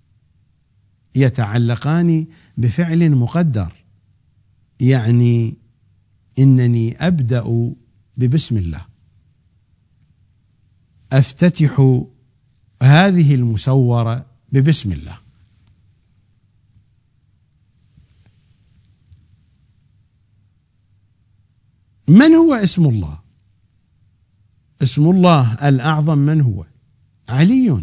يتعلقان بفعل مقدر، يعني إنني أبدأ ببسم الله، أفتتح هذه المسورة ببسم الله. من هو اسم الله؟ اسم الله الأعظم من هو؟ علي.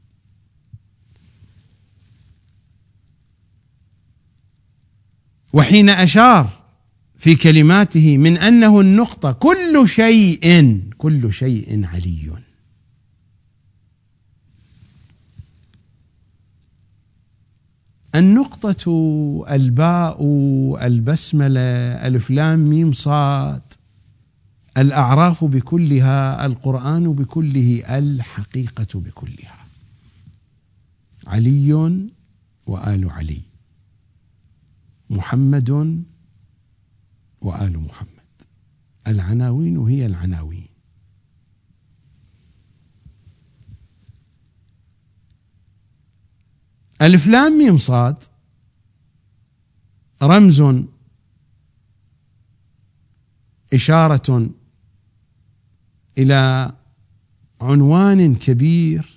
وحين أشار في كلماته من أنه النقطة، كل شيء علي. النقطة، الباء، البسملة، ألف لام ميم صاد، الأعراف بكلها، القرآن بكله، الحقيقة بكلها. علي وآل علي، محمد وآل محمد. العناوين هي العناوين. ألف لام ميم صاد رمز، إشارة إلى عنوان كبير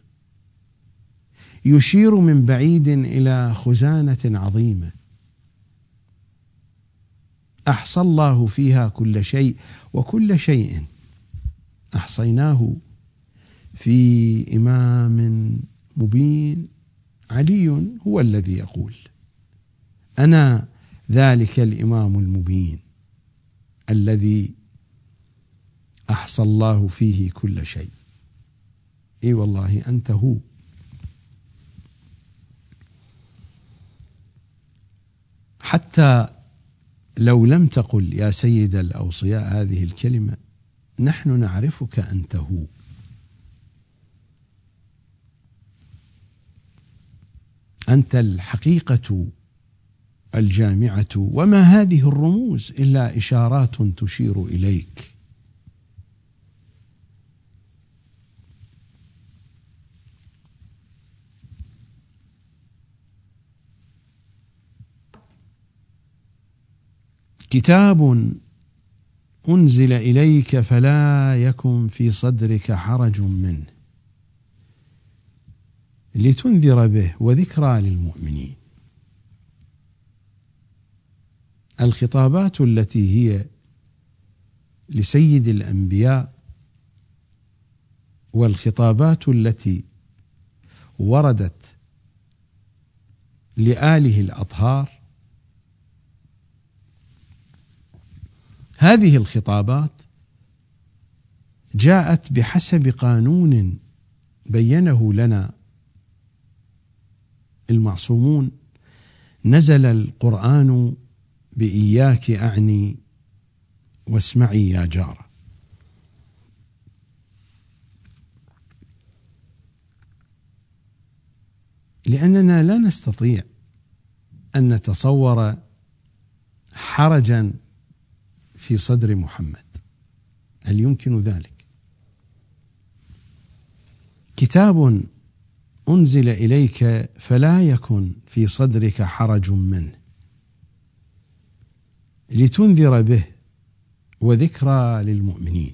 يشير من بعيد إلى خزانة عظيمة أحصى الله فيها كل شيء، وكل شيء أحصيناه في إمام مبين. علي هو الذي يقول: أنا ذلك الإمام المبين الذي أحصى الله فيه كل شيء. إي والله أنت هو. حتى لو لم تقل يا سيد الأوصياء هذه الكلمة، نحن نعرفك أنت هو. أنت الحقيقة الجامعة، وما هذه الرموز إلا إشارات تشير إليك. كتاب أنزل إليك فلا يكن في صدرك حرج منه لتنذر به وذكرى للمؤمنين. الخطابات التي هي لسيد الأنبياء، والخطابات التي وردت لآله الأطهار، هذه الخطابات جاءت بحسب قانون بينه لنا المعصومون. نزل القرآن بإياك أعني واسمعي يا جارة. لأننا لا نستطيع أن نتصور حرجا في صدر محمد. هل يمكن ذلك؟ كتاب أنزل إليك فلا يكن في صدرك حرج منه لتنذر به وذكرى للمؤمنين.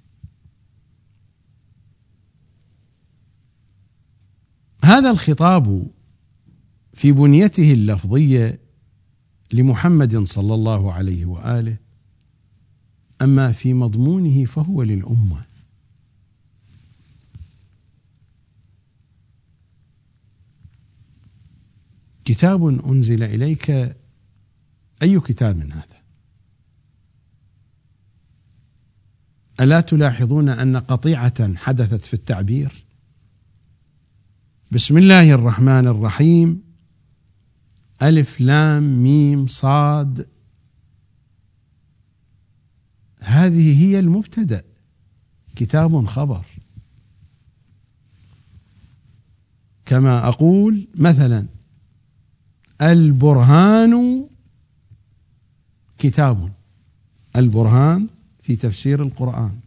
هذا الخطاب في بنيته اللفظية لمحمد صلى الله عليه وآله، أما في مضمونه فهو للأمة. كتاب أنزل إليك، أي كتاب من هذا؟ ألا تلاحظون أن قطيعة حدثت في التعبير؟ بسم الله الرحمن الرحيم، ألف لام ميم صاد، هذه هي المبتدأ، كتاب خبر. كما أقول مثلا البرهان كتاب، البرهان في تفسير القرآن.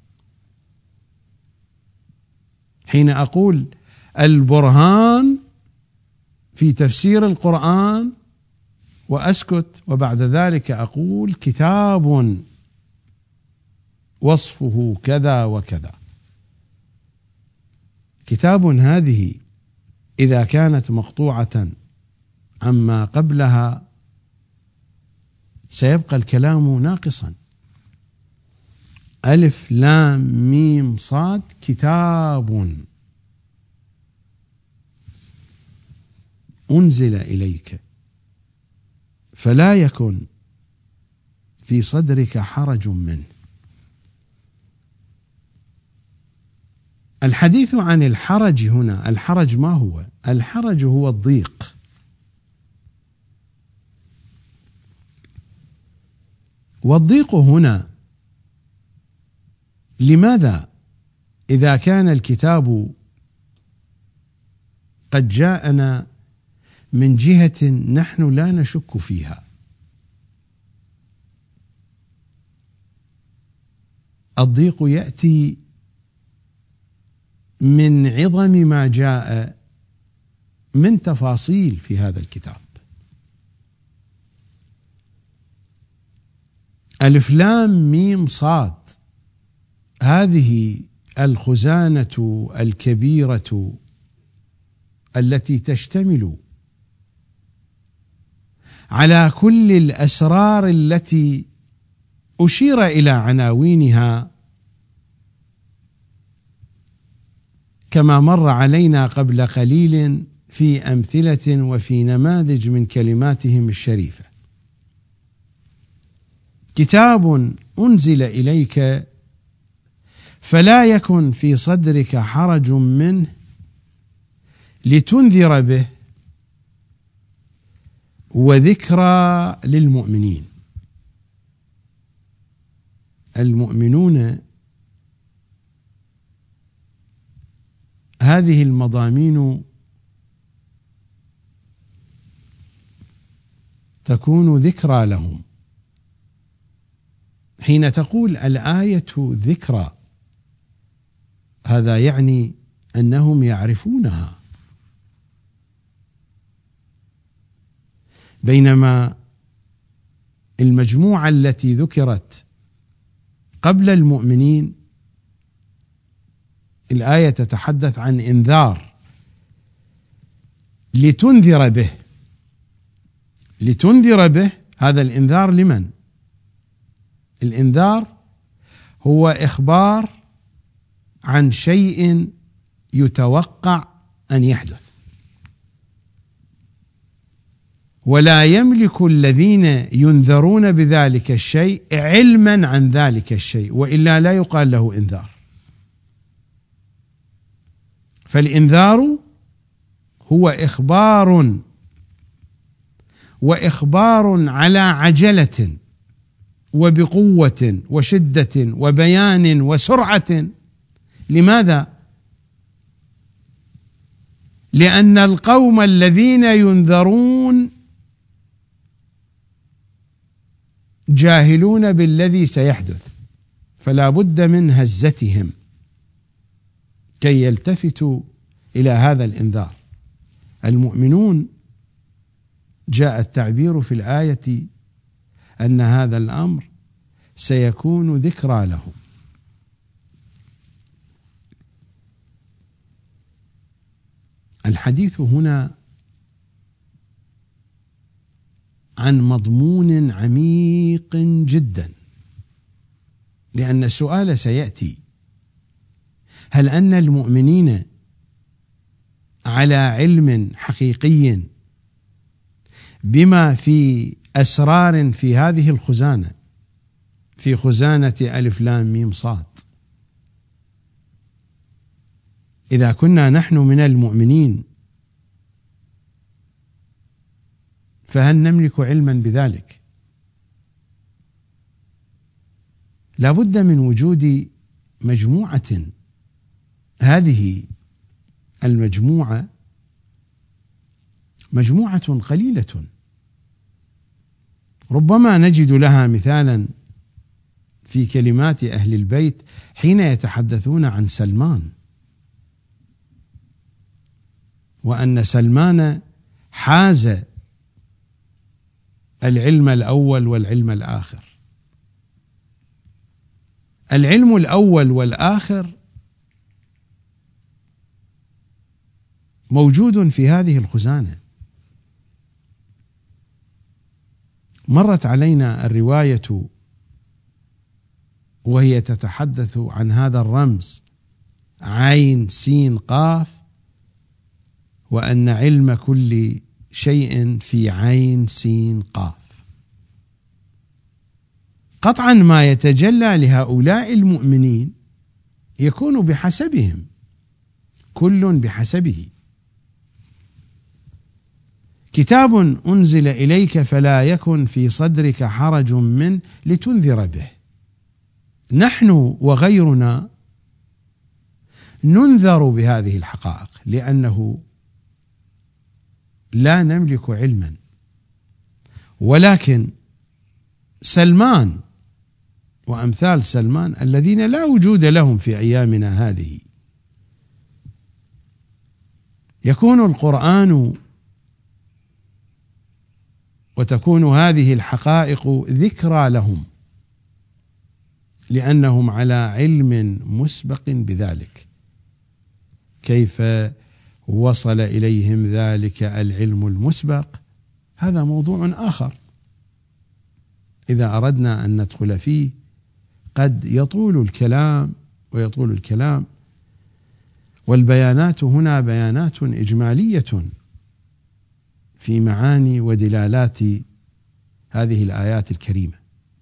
حين أقول البرهان في تفسير القرآن وأسكت، وبعد ذلك أقول كتاب وصفه كذا وكذا، كتاب هذه إذا كانت مقطوعة عما قبلها سيبقى الكلام ناقصا. ألف لام ميم صاد كتاب أنزل إليك فلا يكن في صدرك حرج منه. الحديث عن الحرج هنا، الحرج ما هو؟ الحرج هو الضيق. والضيق هنا لماذا؟ إذا كان الكتاب قد جاءنا من جهة نحن لا نشك فيها. الضيق يأتي من عظم ما جاء من تفاصيل في هذا الكتاب. ألف لام ميم صاد، هذه الخزانة الكبيرة التي تشتمل على كل الأسرار التي أشير إلى عناوينها كما مر علينا قبل قليل في أمثلة وفي نماذج من كلماتهم الشريفة. كتاب أنزل إليك فلا يكن في صدرك حرج منه لتنذر به وذكرى للمؤمنين. المؤمنون هذه المضامين تكون ذكرى لهم. حين تقول الآية ذكرى، هذا يعني أنهم يعرفونها، بينما المجموعة التي ذكرت قبل المؤمنين الآية تتحدث عن إنذار لتنذر به. لتنذر به، هذا الإنذار لمن؟ الإنذار هو إخبار عن شيء يتوقع أن يحدث، ولا يملك الذين ينذرون بذلك الشيء علما عن ذلك الشيء، وإلا لا يقال له إنذار. فالإنذار هو إخبار، وإخبار على عجلة وبقوة وشدة وبيان وسرعة. لماذا؟ لأن القوم الذين ينذرون جاهلون بالذي سيحدث، فلا بد من هزتهم كي يلتفتوا إلى هذا الإنذار. المؤمنون جاء التعبير في الآية أن هذا الأمر سيكون ذكرى لهم. الحديث هنا عن مضمون عميق جدا، لأن السؤال سيأتي: هل أن المؤمنين على علم حقيقي بما في أسرار في هذه الخزانة، في خزانة ألف لام ميم صاد؟ إذا كنا نحن من المؤمنين فهل نملك علما بذلك؟ لا بد من وجود مجموعة، هذه المجموعة مجموعة قليلة، ربما نجد لها مثالا في كلمات أهل البيت حين يتحدثون عن سلمان، وأن سلمان حاز العلم الأول والعلم الآخر. العلم الأول والآخر موجود في هذه الخزانة. مرت علينا الرواية وهي تتحدث عن هذا الرمز عين سين قاف، وأن علم كل شيء في عين سين قاف. قطعا ما يتجلى لهؤلاء المؤمنين يكون بحسبهم، كل بحسبه. كتاب أنزل إليك فلا يكن في صدرك حرج منه لتنذر به. نحن وغيرنا ننذر بهذه الحقائق لأنه لا نملك علما، ولكن سلمان وأمثال سلمان الذين لا وجود لهم في أيامنا هذه، يكون القرآن وتكون هذه الحقائق ذكرى لهم لأنهم على علم مسبق بذلك. كيف وصل إليهم ذلك العلم المسبق؟ هذا موضوع آخر إذا أردنا أن ندخل فيه قد يطول الكلام، والبيانات هنا بيانات إجمالية في معاني ودلالات هذه الآيات الكريمة.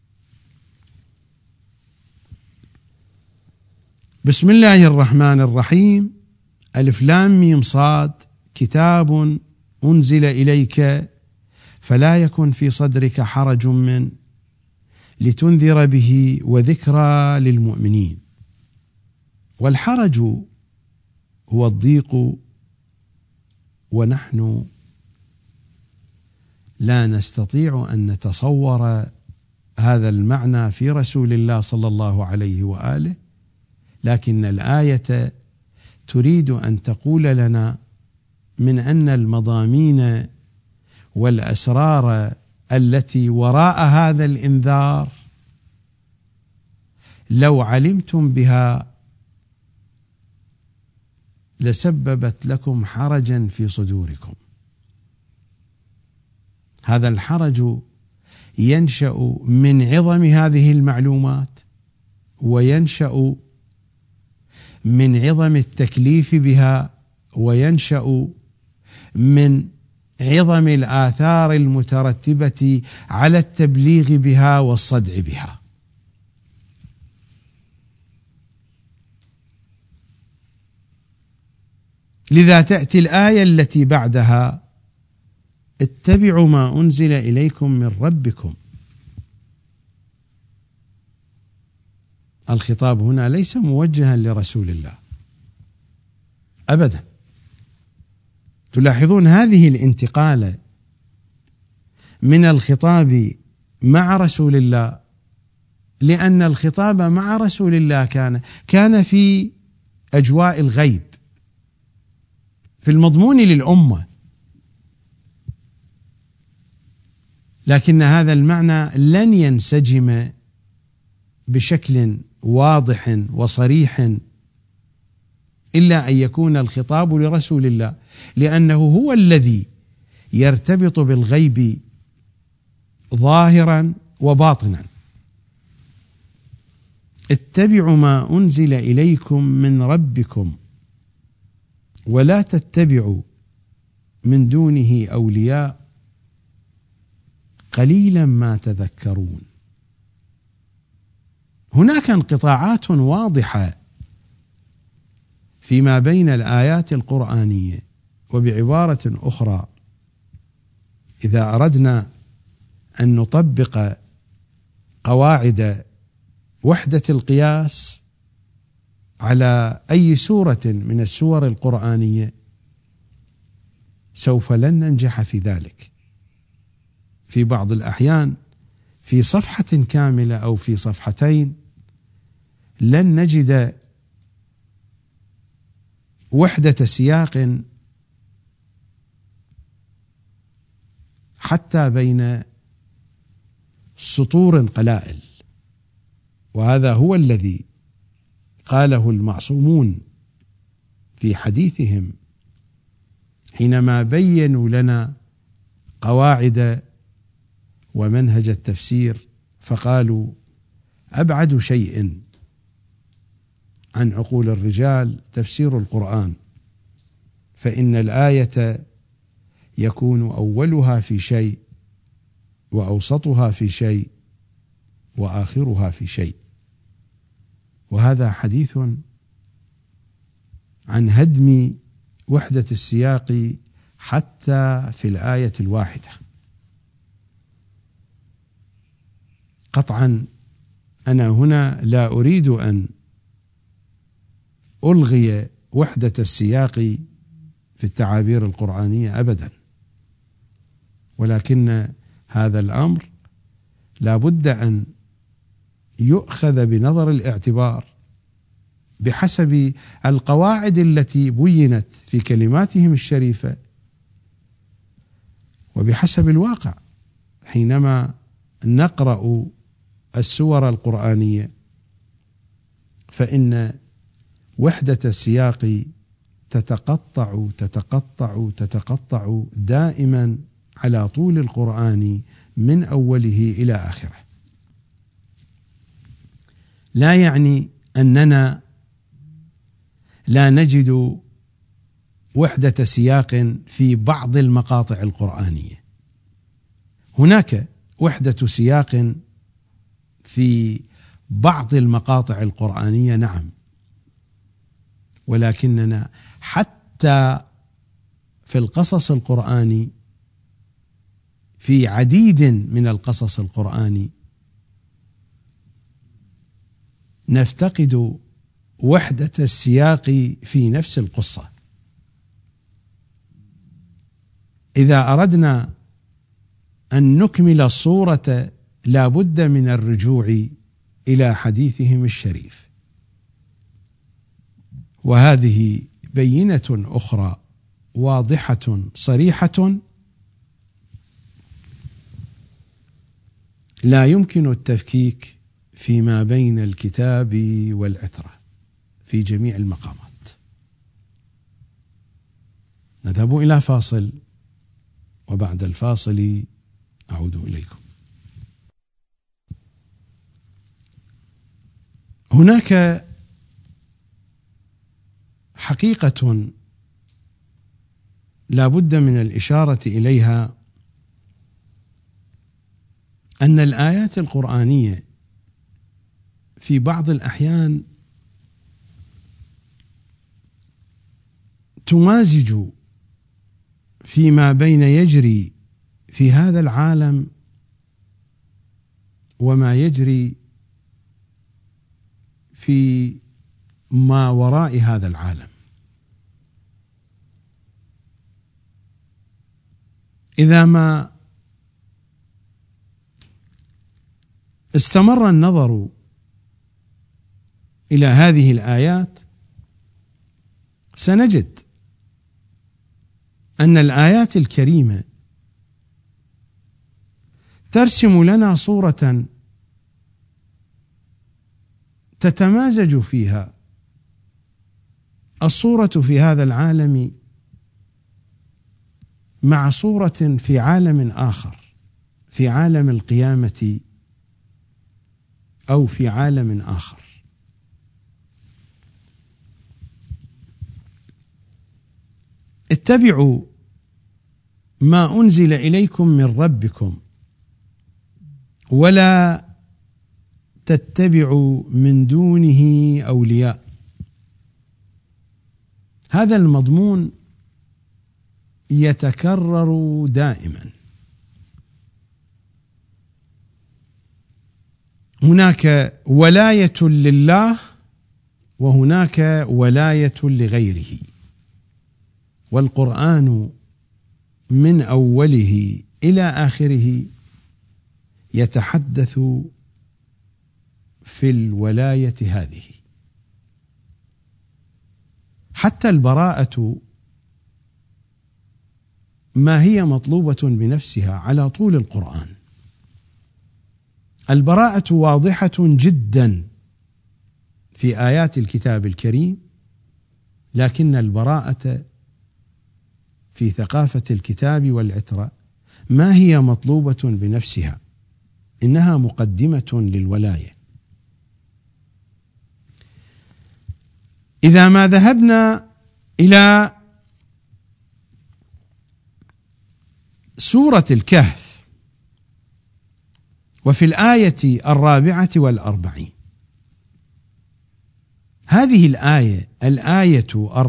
بسم الله الرحمن الرحيم. ألف لام ميم صاد، كتاب أنزل إليك فلا يكن في صدرك حرج من لتنذر به وذكرى للمؤمنين. والحرج هو الضيق، ونحن لا نستطيع أن نتصور هذا المعنى في رسول الله صلى الله عليه وآله، لكن الآية تريد أن تقول لنا من أن المضامين والأسرار التي وراء هذا الإنذار لو علمتم بها لسببت لكم حرجا في صدوركم. هذا الحرج ينشأ من عظم هذه المعلومات، وينشأ من عظم التكليف بها، وينشأ من عظم الآثار المترتبة على التبليغ بها والصدع بها. لذا تأتي الآية التي بعدها: اتبعوا ما أنزل إليكم من ربكم. الخطاب هنا ليس موجها لرسول الله أبدا، تلاحظون هذه الانتقالة من الخطاب مع رسول الله، لأن الخطاب مع رسول الله كان في أجواء الغيب، في المضمون للأمة، لكن هذا المعنى لن ينسجم بشكل واضح وصريح إلا أن يكون الخطاب لرسول الله، لأنه هو الذي يرتبط بالغيب ظاهرا وباطنا. اتبعوا ما أنزل إليكم من ربكم ولا تتبعوا من دونه أولياء قليلا ما تذكرون. هناك انقطاعات واضحة فيما بين الآيات القرآنية، وبعبارة أخرى إذا أردنا أن نطبق قواعد وحدة القياس على أي سورة من السور القرآنية سوف لن ننجح في ذلك. في بعض الأحيان في صفحة كاملة أو في صفحتين لن نجد وحدة سياق حتى بين سطور قلائل، وهذا هو الذي قاله المعصومون في حديثهم حينما بينوا لنا قواعد ومنهج التفسير، فقالوا: أبعد شيء عن عقول الرجال تفسير القرآن، فإن الآية يكون أولها في شيء وأوسطها في شيء وآخرها في شيء. وهذا حديث عن هدم وحدة السياق حتى في الآية الواحدة. قطعا أنا هنا لا أريد أن ألغي وحدة السياق في التعابير القرآنية أبدا، ولكن هذا الأمر لا بد أن يؤخذ بنظر الاعتبار بحسب القواعد التي بينت في كلماتهم الشريفة وبحسب الواقع. حينما نقرأ السور القرآنية فإن وحدة السياق تتقطع دائما على طول القرآن من أوله إلى آخره. لا يعني أننا لا نجد وحدة سياق في بعض المقاطع القرآنية، هناك وحدة سياق في بعض المقاطع القرآنية نعم، ولكننا حتى في القصص القرآني، في عديد من القصص القرآني نفتقد وحدة السياق في نفس القصة. إذا أردنا أن نكمل الصورة لا بد من الرجوع إلى حديثهم الشريف، وهذه بينة أخرى واضحة صريحة لا يمكن التفكيك فيما بين الكتاب والعترة في جميع المقامات. نذهب إلى فاصل، وبعد الفاصل أعود إليكم. هناك حقيقة لا بد من الإشارة إليها، أن الآيات القرآنية في بعض الأحيان تمازج فيما بين يجري في هذا العالم وما يجري في ما وراء هذا العالم. إذا ما استمر النظر إلى هذه الآيات سنجد أن الآيات الكريمة ترسم لنا صورة تتمازج فيها الصورة في هذا العالم مع صورة في عالم آخر، في عالم القيامة أو في عالم آخر. اتبعوا ما أنزل إليكم من ربكم ولا تتبعوا من دونه أولياء. هذا المضمون يتكرر دائما. هناك ولاية لله وهناك ولاية لغيره، والقرآن من أوله إلى آخره يتحدث في الولاية هذه. حتى البراءة ما هي مطلوبة بنفسها على طول القرآن. البراءة واضحة جدا في آيات الكتاب الكريم، لكن البراءة في ثقافة الكتاب والعترة ما هي مطلوبة بنفسها، إنها مقدمة للولاية. إذا ما ذهبنا إلى سورة الكهف وفي الآية 44، هذه الآية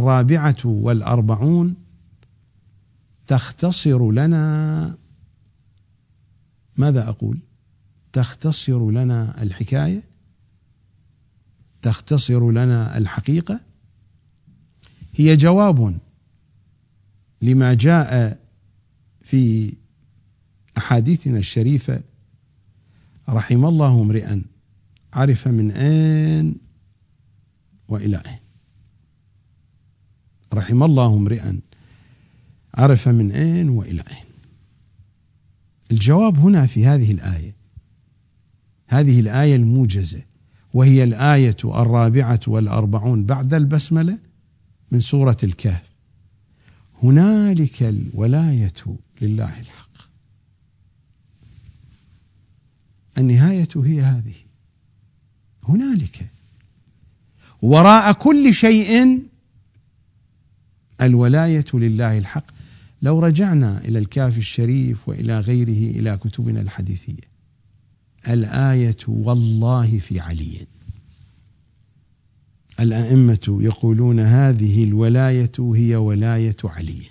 44 تختصر لنا ماذا أقول؟ تختصر لنا الحكاية، تختصر لنا الحقيقة. هي جواب لما جاء في أحاديثنا الشريفة: رحم الله امرئا عرف من أين وإلى أين. رحم الله امرئا عرف من أين وإلى أين. الجواب هنا في هذه الآية، هذه الآية الموجزة، وهي الآية 44 بعد البسملة من سورة الكهف. هنالك الولاية لله الحق. النهاية هي هذه، هنالك وراء كل شيء الولاية لله الحق. لو رجعنا إلى الكافي الشريف وإلى غيره إلى كتبنا الحديثية، الآية والله في علي. الأئمة يقولون هذه الولاية هي ولاية علي.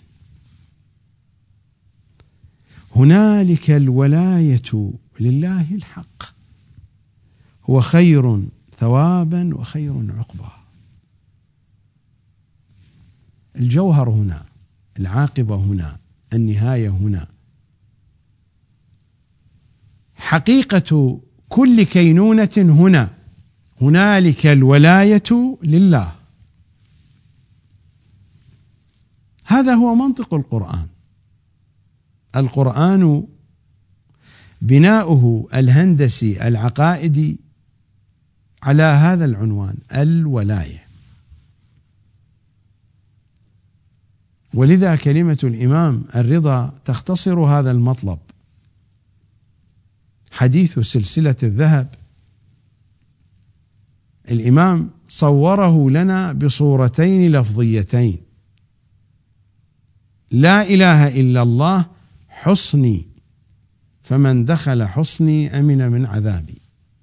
هنالك الولاية لله الحق، هو خير ثوابا وخير عقبا. الجوهر هنا، العاقبة هنا، النهاية هنا. حقيقة كل كينونة هنا، هنالك الولاية لله. هذا هو منطق القرآن. القرآن بناؤه الهندسي العقائدي على هذا العنوان، الولاية. ولذا كلمة الإمام الرضا تختصر هذا المطلب. حديث سلسلة الذهب الإمام صوره لنا بصورتين لفظيتين: لا إله إلا الله حصني، فمن دخل حصني أمن من عذابي.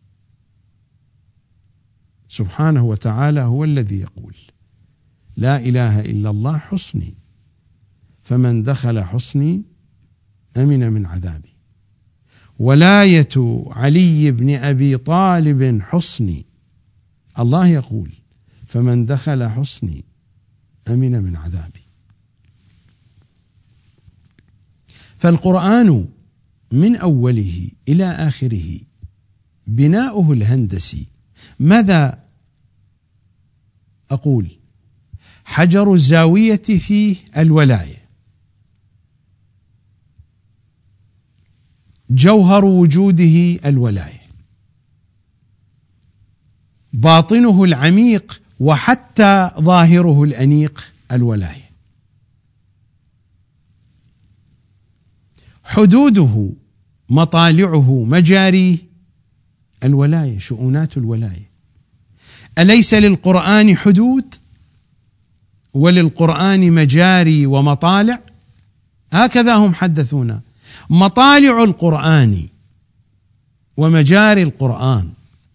سبحانه وتعالى هو الذي يقول: لا إله إلا الله حصني، فمن دخل حصني أمن من عذابي. ولاية علي بن أبي طالب حصني، الله يقول: فمن دخل حصني أمن من عذابي. فالقرآن من أوله إلى آخره بناؤه الهندسي ماذا أقول؟ حجر الزاوية فيه الولاية، جوهر وجوده الولاية، باطنه العميق وحتى ظاهره الأنيق الولاية، حدوده مطالعه مجاريه الولاية، شؤونات الولاية. أليس للقرآن حدود وللقرآن مجاري ومطالع؟ هكذا هم حدثونا. مطالع القرآن ومجاري القرآن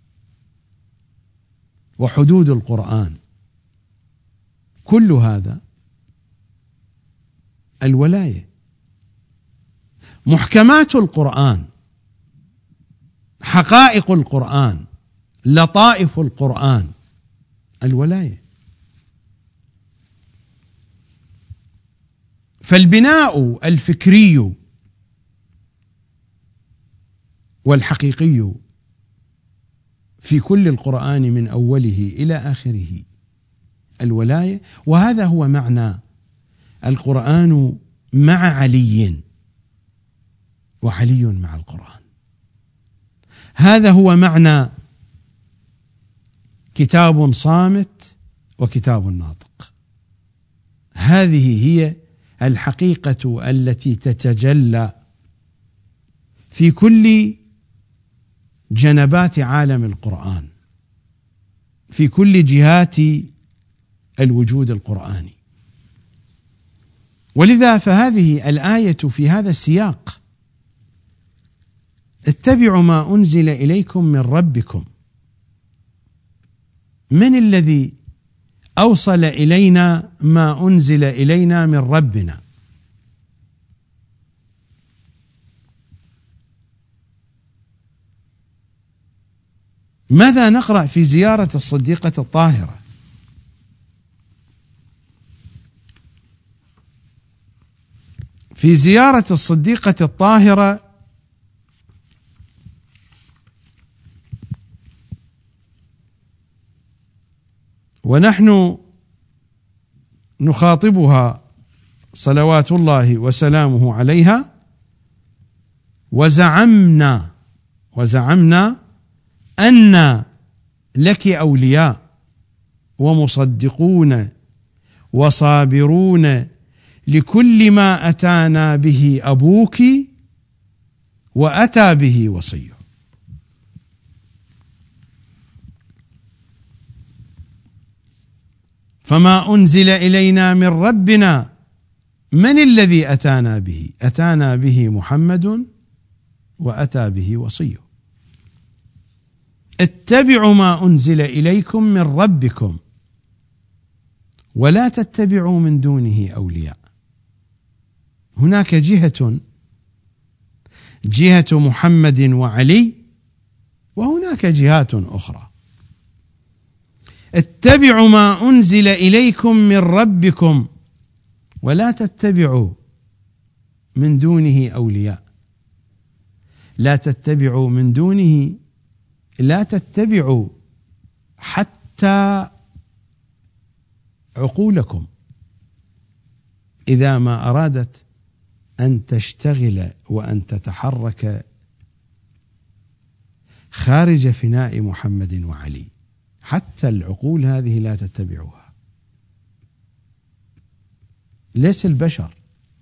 وحدود القرآن كل هذا الولاية. محكمات القرآن، حقائق القرآن، لطائف القرآن الولاية. فالبناء الفكري والحقيقي في كل القرآن من أوله إلى آخره الولاية، وهذا هو معنى القرآن مع علي وعلي مع القرآن. هذا هو معنى كتاب صامت وكتاب ناطق. هذه هي الحقيقة التي تتجلى في كل جنبات عالم القرآن، في كل جهات الوجود القرآني. ولذا فهذه الآية في هذا السياق: اتبعوا ما أنزل إليكم من ربكم. من الذي أوصل إلينا ما أنزل إلينا من ربنا؟ ماذا نقرأ في زيارة الصديقة الطاهرة؟ في زيارة الصديقة الطاهرة ونحن نخاطبها صلوات الله وسلامه عليها: وزعمنا أن لك أولياء ومصدقون وصابرون لكل ما أتانا به أبوك وأتى به وصيه. فما أنزل إلينا من ربنا من الذي أتانا به؟ أتانا به محمد وأتى به وصيه. اتبعوا ما أنزل إليكم من ربكم ولا تتبعوا من دونه أولياء. هناك جهة محمد وعلي، وهناك جهات أخرى. اتبعوا ما أنزل إليكم من ربكم ولا تتبعوا من دونه أولياء. لا تتبعوا من دونه، لا تتبعوا حتى عقولكم إذا ما أرادت أن تشتغل وأن تتحرك خارج فناء محمد وعلي، حتى العقول هذه لا تتبعوها. ليس البشر،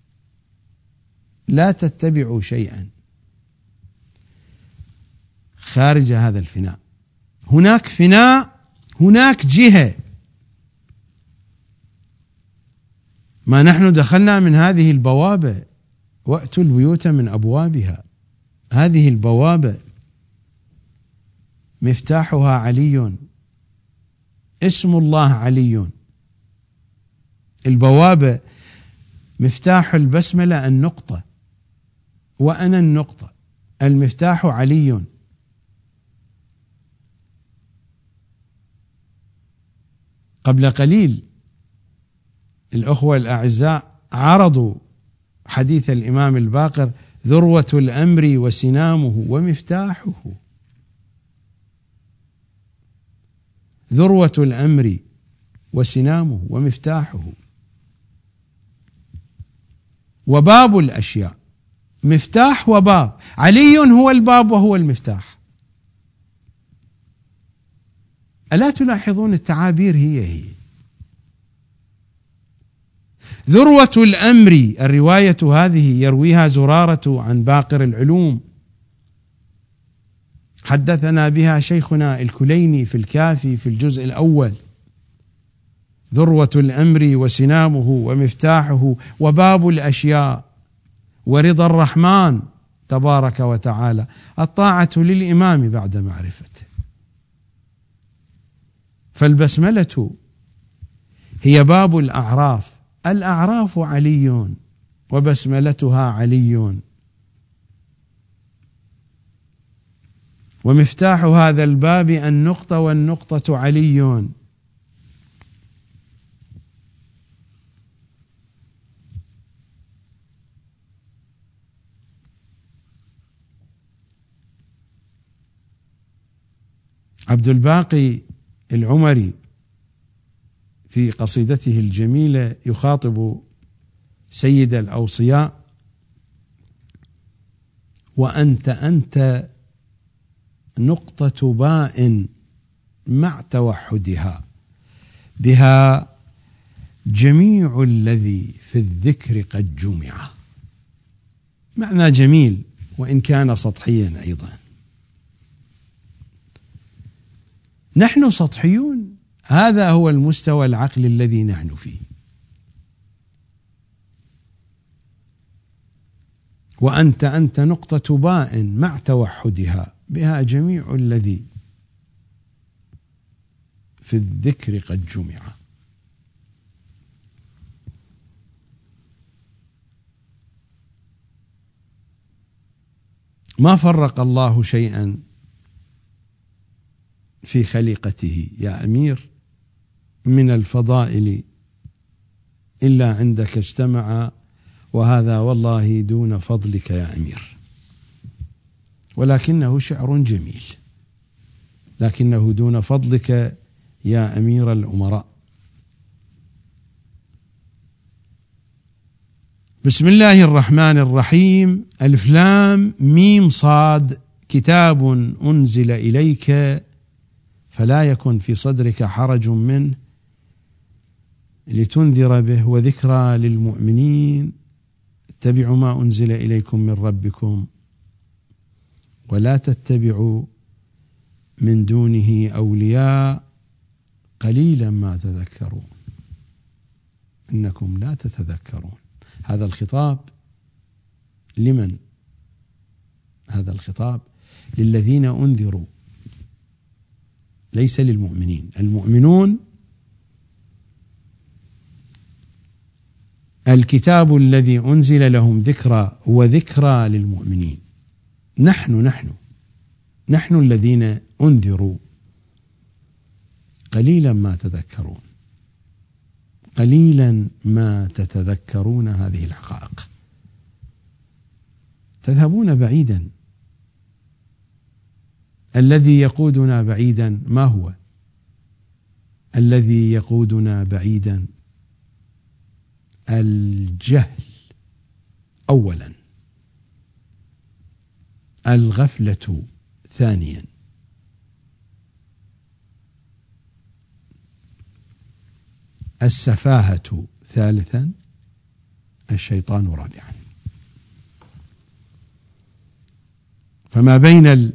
لا تتبعوا شيئا خارج هذا الفناء. هناك فناء، هناك جهة. ما نحن دخلنا من هذه البوابة، وأتوا البيوت من أبوابها. هذه البوابة مفتاحها علي، اسم الله علي. البوابة مفتاح البسملة النقطة، وأنا النقطة. المفتاح علي. قبل قليل الأخوة الأعزاء عرضوا حديث الإمام الباقر: ذروة الأمر وسنامه ومفتاحه. ذروة الأمر وسنامه ومفتاحه، وباب الأشياء. مفتاح وباب، علي هو الباب وهو المفتاح. ألا تلاحظون التعابير هي ذروة الأمر. الرواية هذه يرويها زرارة عن باقر العلوم، حدثنا بها شيخنا الكليني في الكافي في الجزء الأول. ذروة الأمر وسنامه ومفتاحه وباب الأشياء ورضا الرحمن تبارك وتعالى، الطاعة للإمام بعد معرفته. فالبسملة هي باب الأعراف، الأعراف علي وبسملتها علي، ومفتاح هذا الباب النقطة، والنقطة علي. عبد الباقي العمري في قصيدته الجميلة يخاطب سيد الأوصياء: أنت نقطة باء مع توحدها، بها جميع الذي في الذكر قد جمع. معنى جميل وإن كان سطحيا أيضا. نحن سطحيون، هذا هو المستوى العقلي الذي نحن فيه. أنت نقطة باء مع توحدها، بها جميع الذي في الذكر قد جمع. ما فرق الله شيئا في خليقته يا أمير من الفضائل إلا عندك اجتمع، وهذا والله دون فضلك يا أمير. ولكنه شعر جميل، لكنه دون فضلك يا أمير الأمراء. بسم الله الرحمن الرحيم. ألف لام ميم صاد. كتاب أنزل إليك فلا يكن في صدرك حرج منه لتنذر به وذكرى للمؤمنين. اتبعوا ما أنزل إليكم من ربكم ولا تتبعوا من دونه أولياء قليلا ما تذكرون إنكم لا تتذكرون. هذا الخطاب لمن؟ هذا الخطاب للذين أنذروا، ليس للمؤمنين. المؤمنون الكتاب الذي أنزل لهم ذكرى وذكرى للمؤمنين. نحن الذين أنذروا قليلا ما تذكرون، قليلا ما تتذكرون هذه الحقائق. تذهبون بعيدا. الذي يقودنا بعيدا ما هو؟ الذي يقودنا بعيدا الجهل أولا، الغفلة ثانيا، السفاهة ثالثا، الشيطان رابعا. فما بين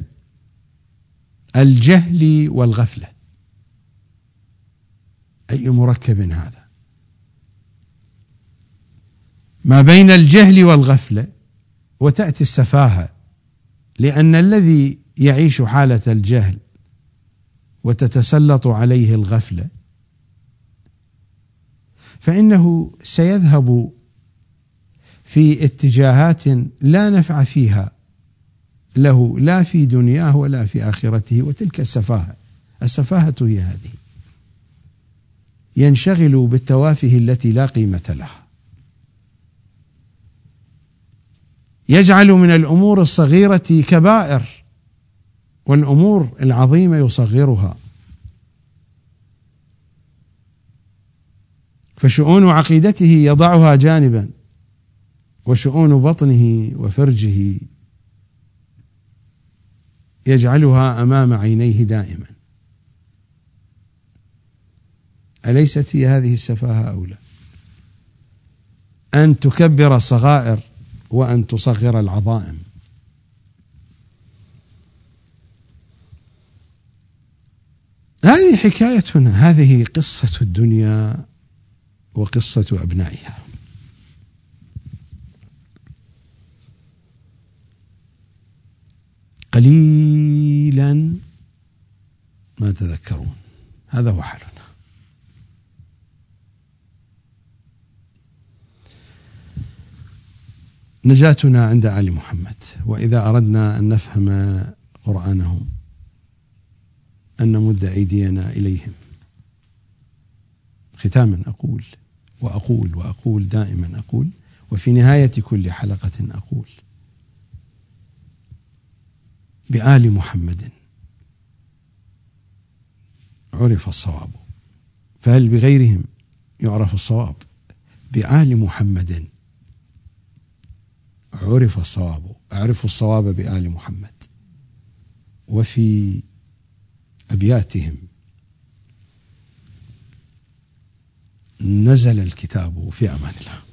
الجهل والغفلة أي مركب هذا؟ ما بين الجهل والغفلة وتأتي السفاهة، لأن الذي يعيش حالة الجهل وتتسلط عليه الغفلة فإنه سيذهب في اتجاهات لا نفع فيها له، لا في دنياه ولا في آخرته. وتلك السفاهة هي هذه، ينشغل بالتوافه التي لا قيمة لها. يجعل من الأمور الصغيرة كبائر والأمور العظيمة يصغرها. فشؤون عقيدته يضعها جانبا، وشؤون بطنه وفرجه يجعلها أمام عينيه دائما. أليست هي هذه السفاهة أو لا؟ أن تكبر الصغائر وأن تصغر العظائم. هذه حكايتنا، هذه قصة الدنيا وقصة أبنائها. قليلا ما تذكرون، هذا هو حالنا. نجاتنا عند آل محمد، وإذا أردنا أن نفهم قرآنهم أن نمد أيدينا إليهم. ختاما أقول دائما أقول، وفي نهاية كل حلقة أقول: بآل محمد عرف الصواب، فهل بغيرهم يعرف الصواب؟ بآل محمد عرف الصواب. اعرفوا الصواب بآل محمد. وفي أبياتهم نزل الكتاب. في أمان الله.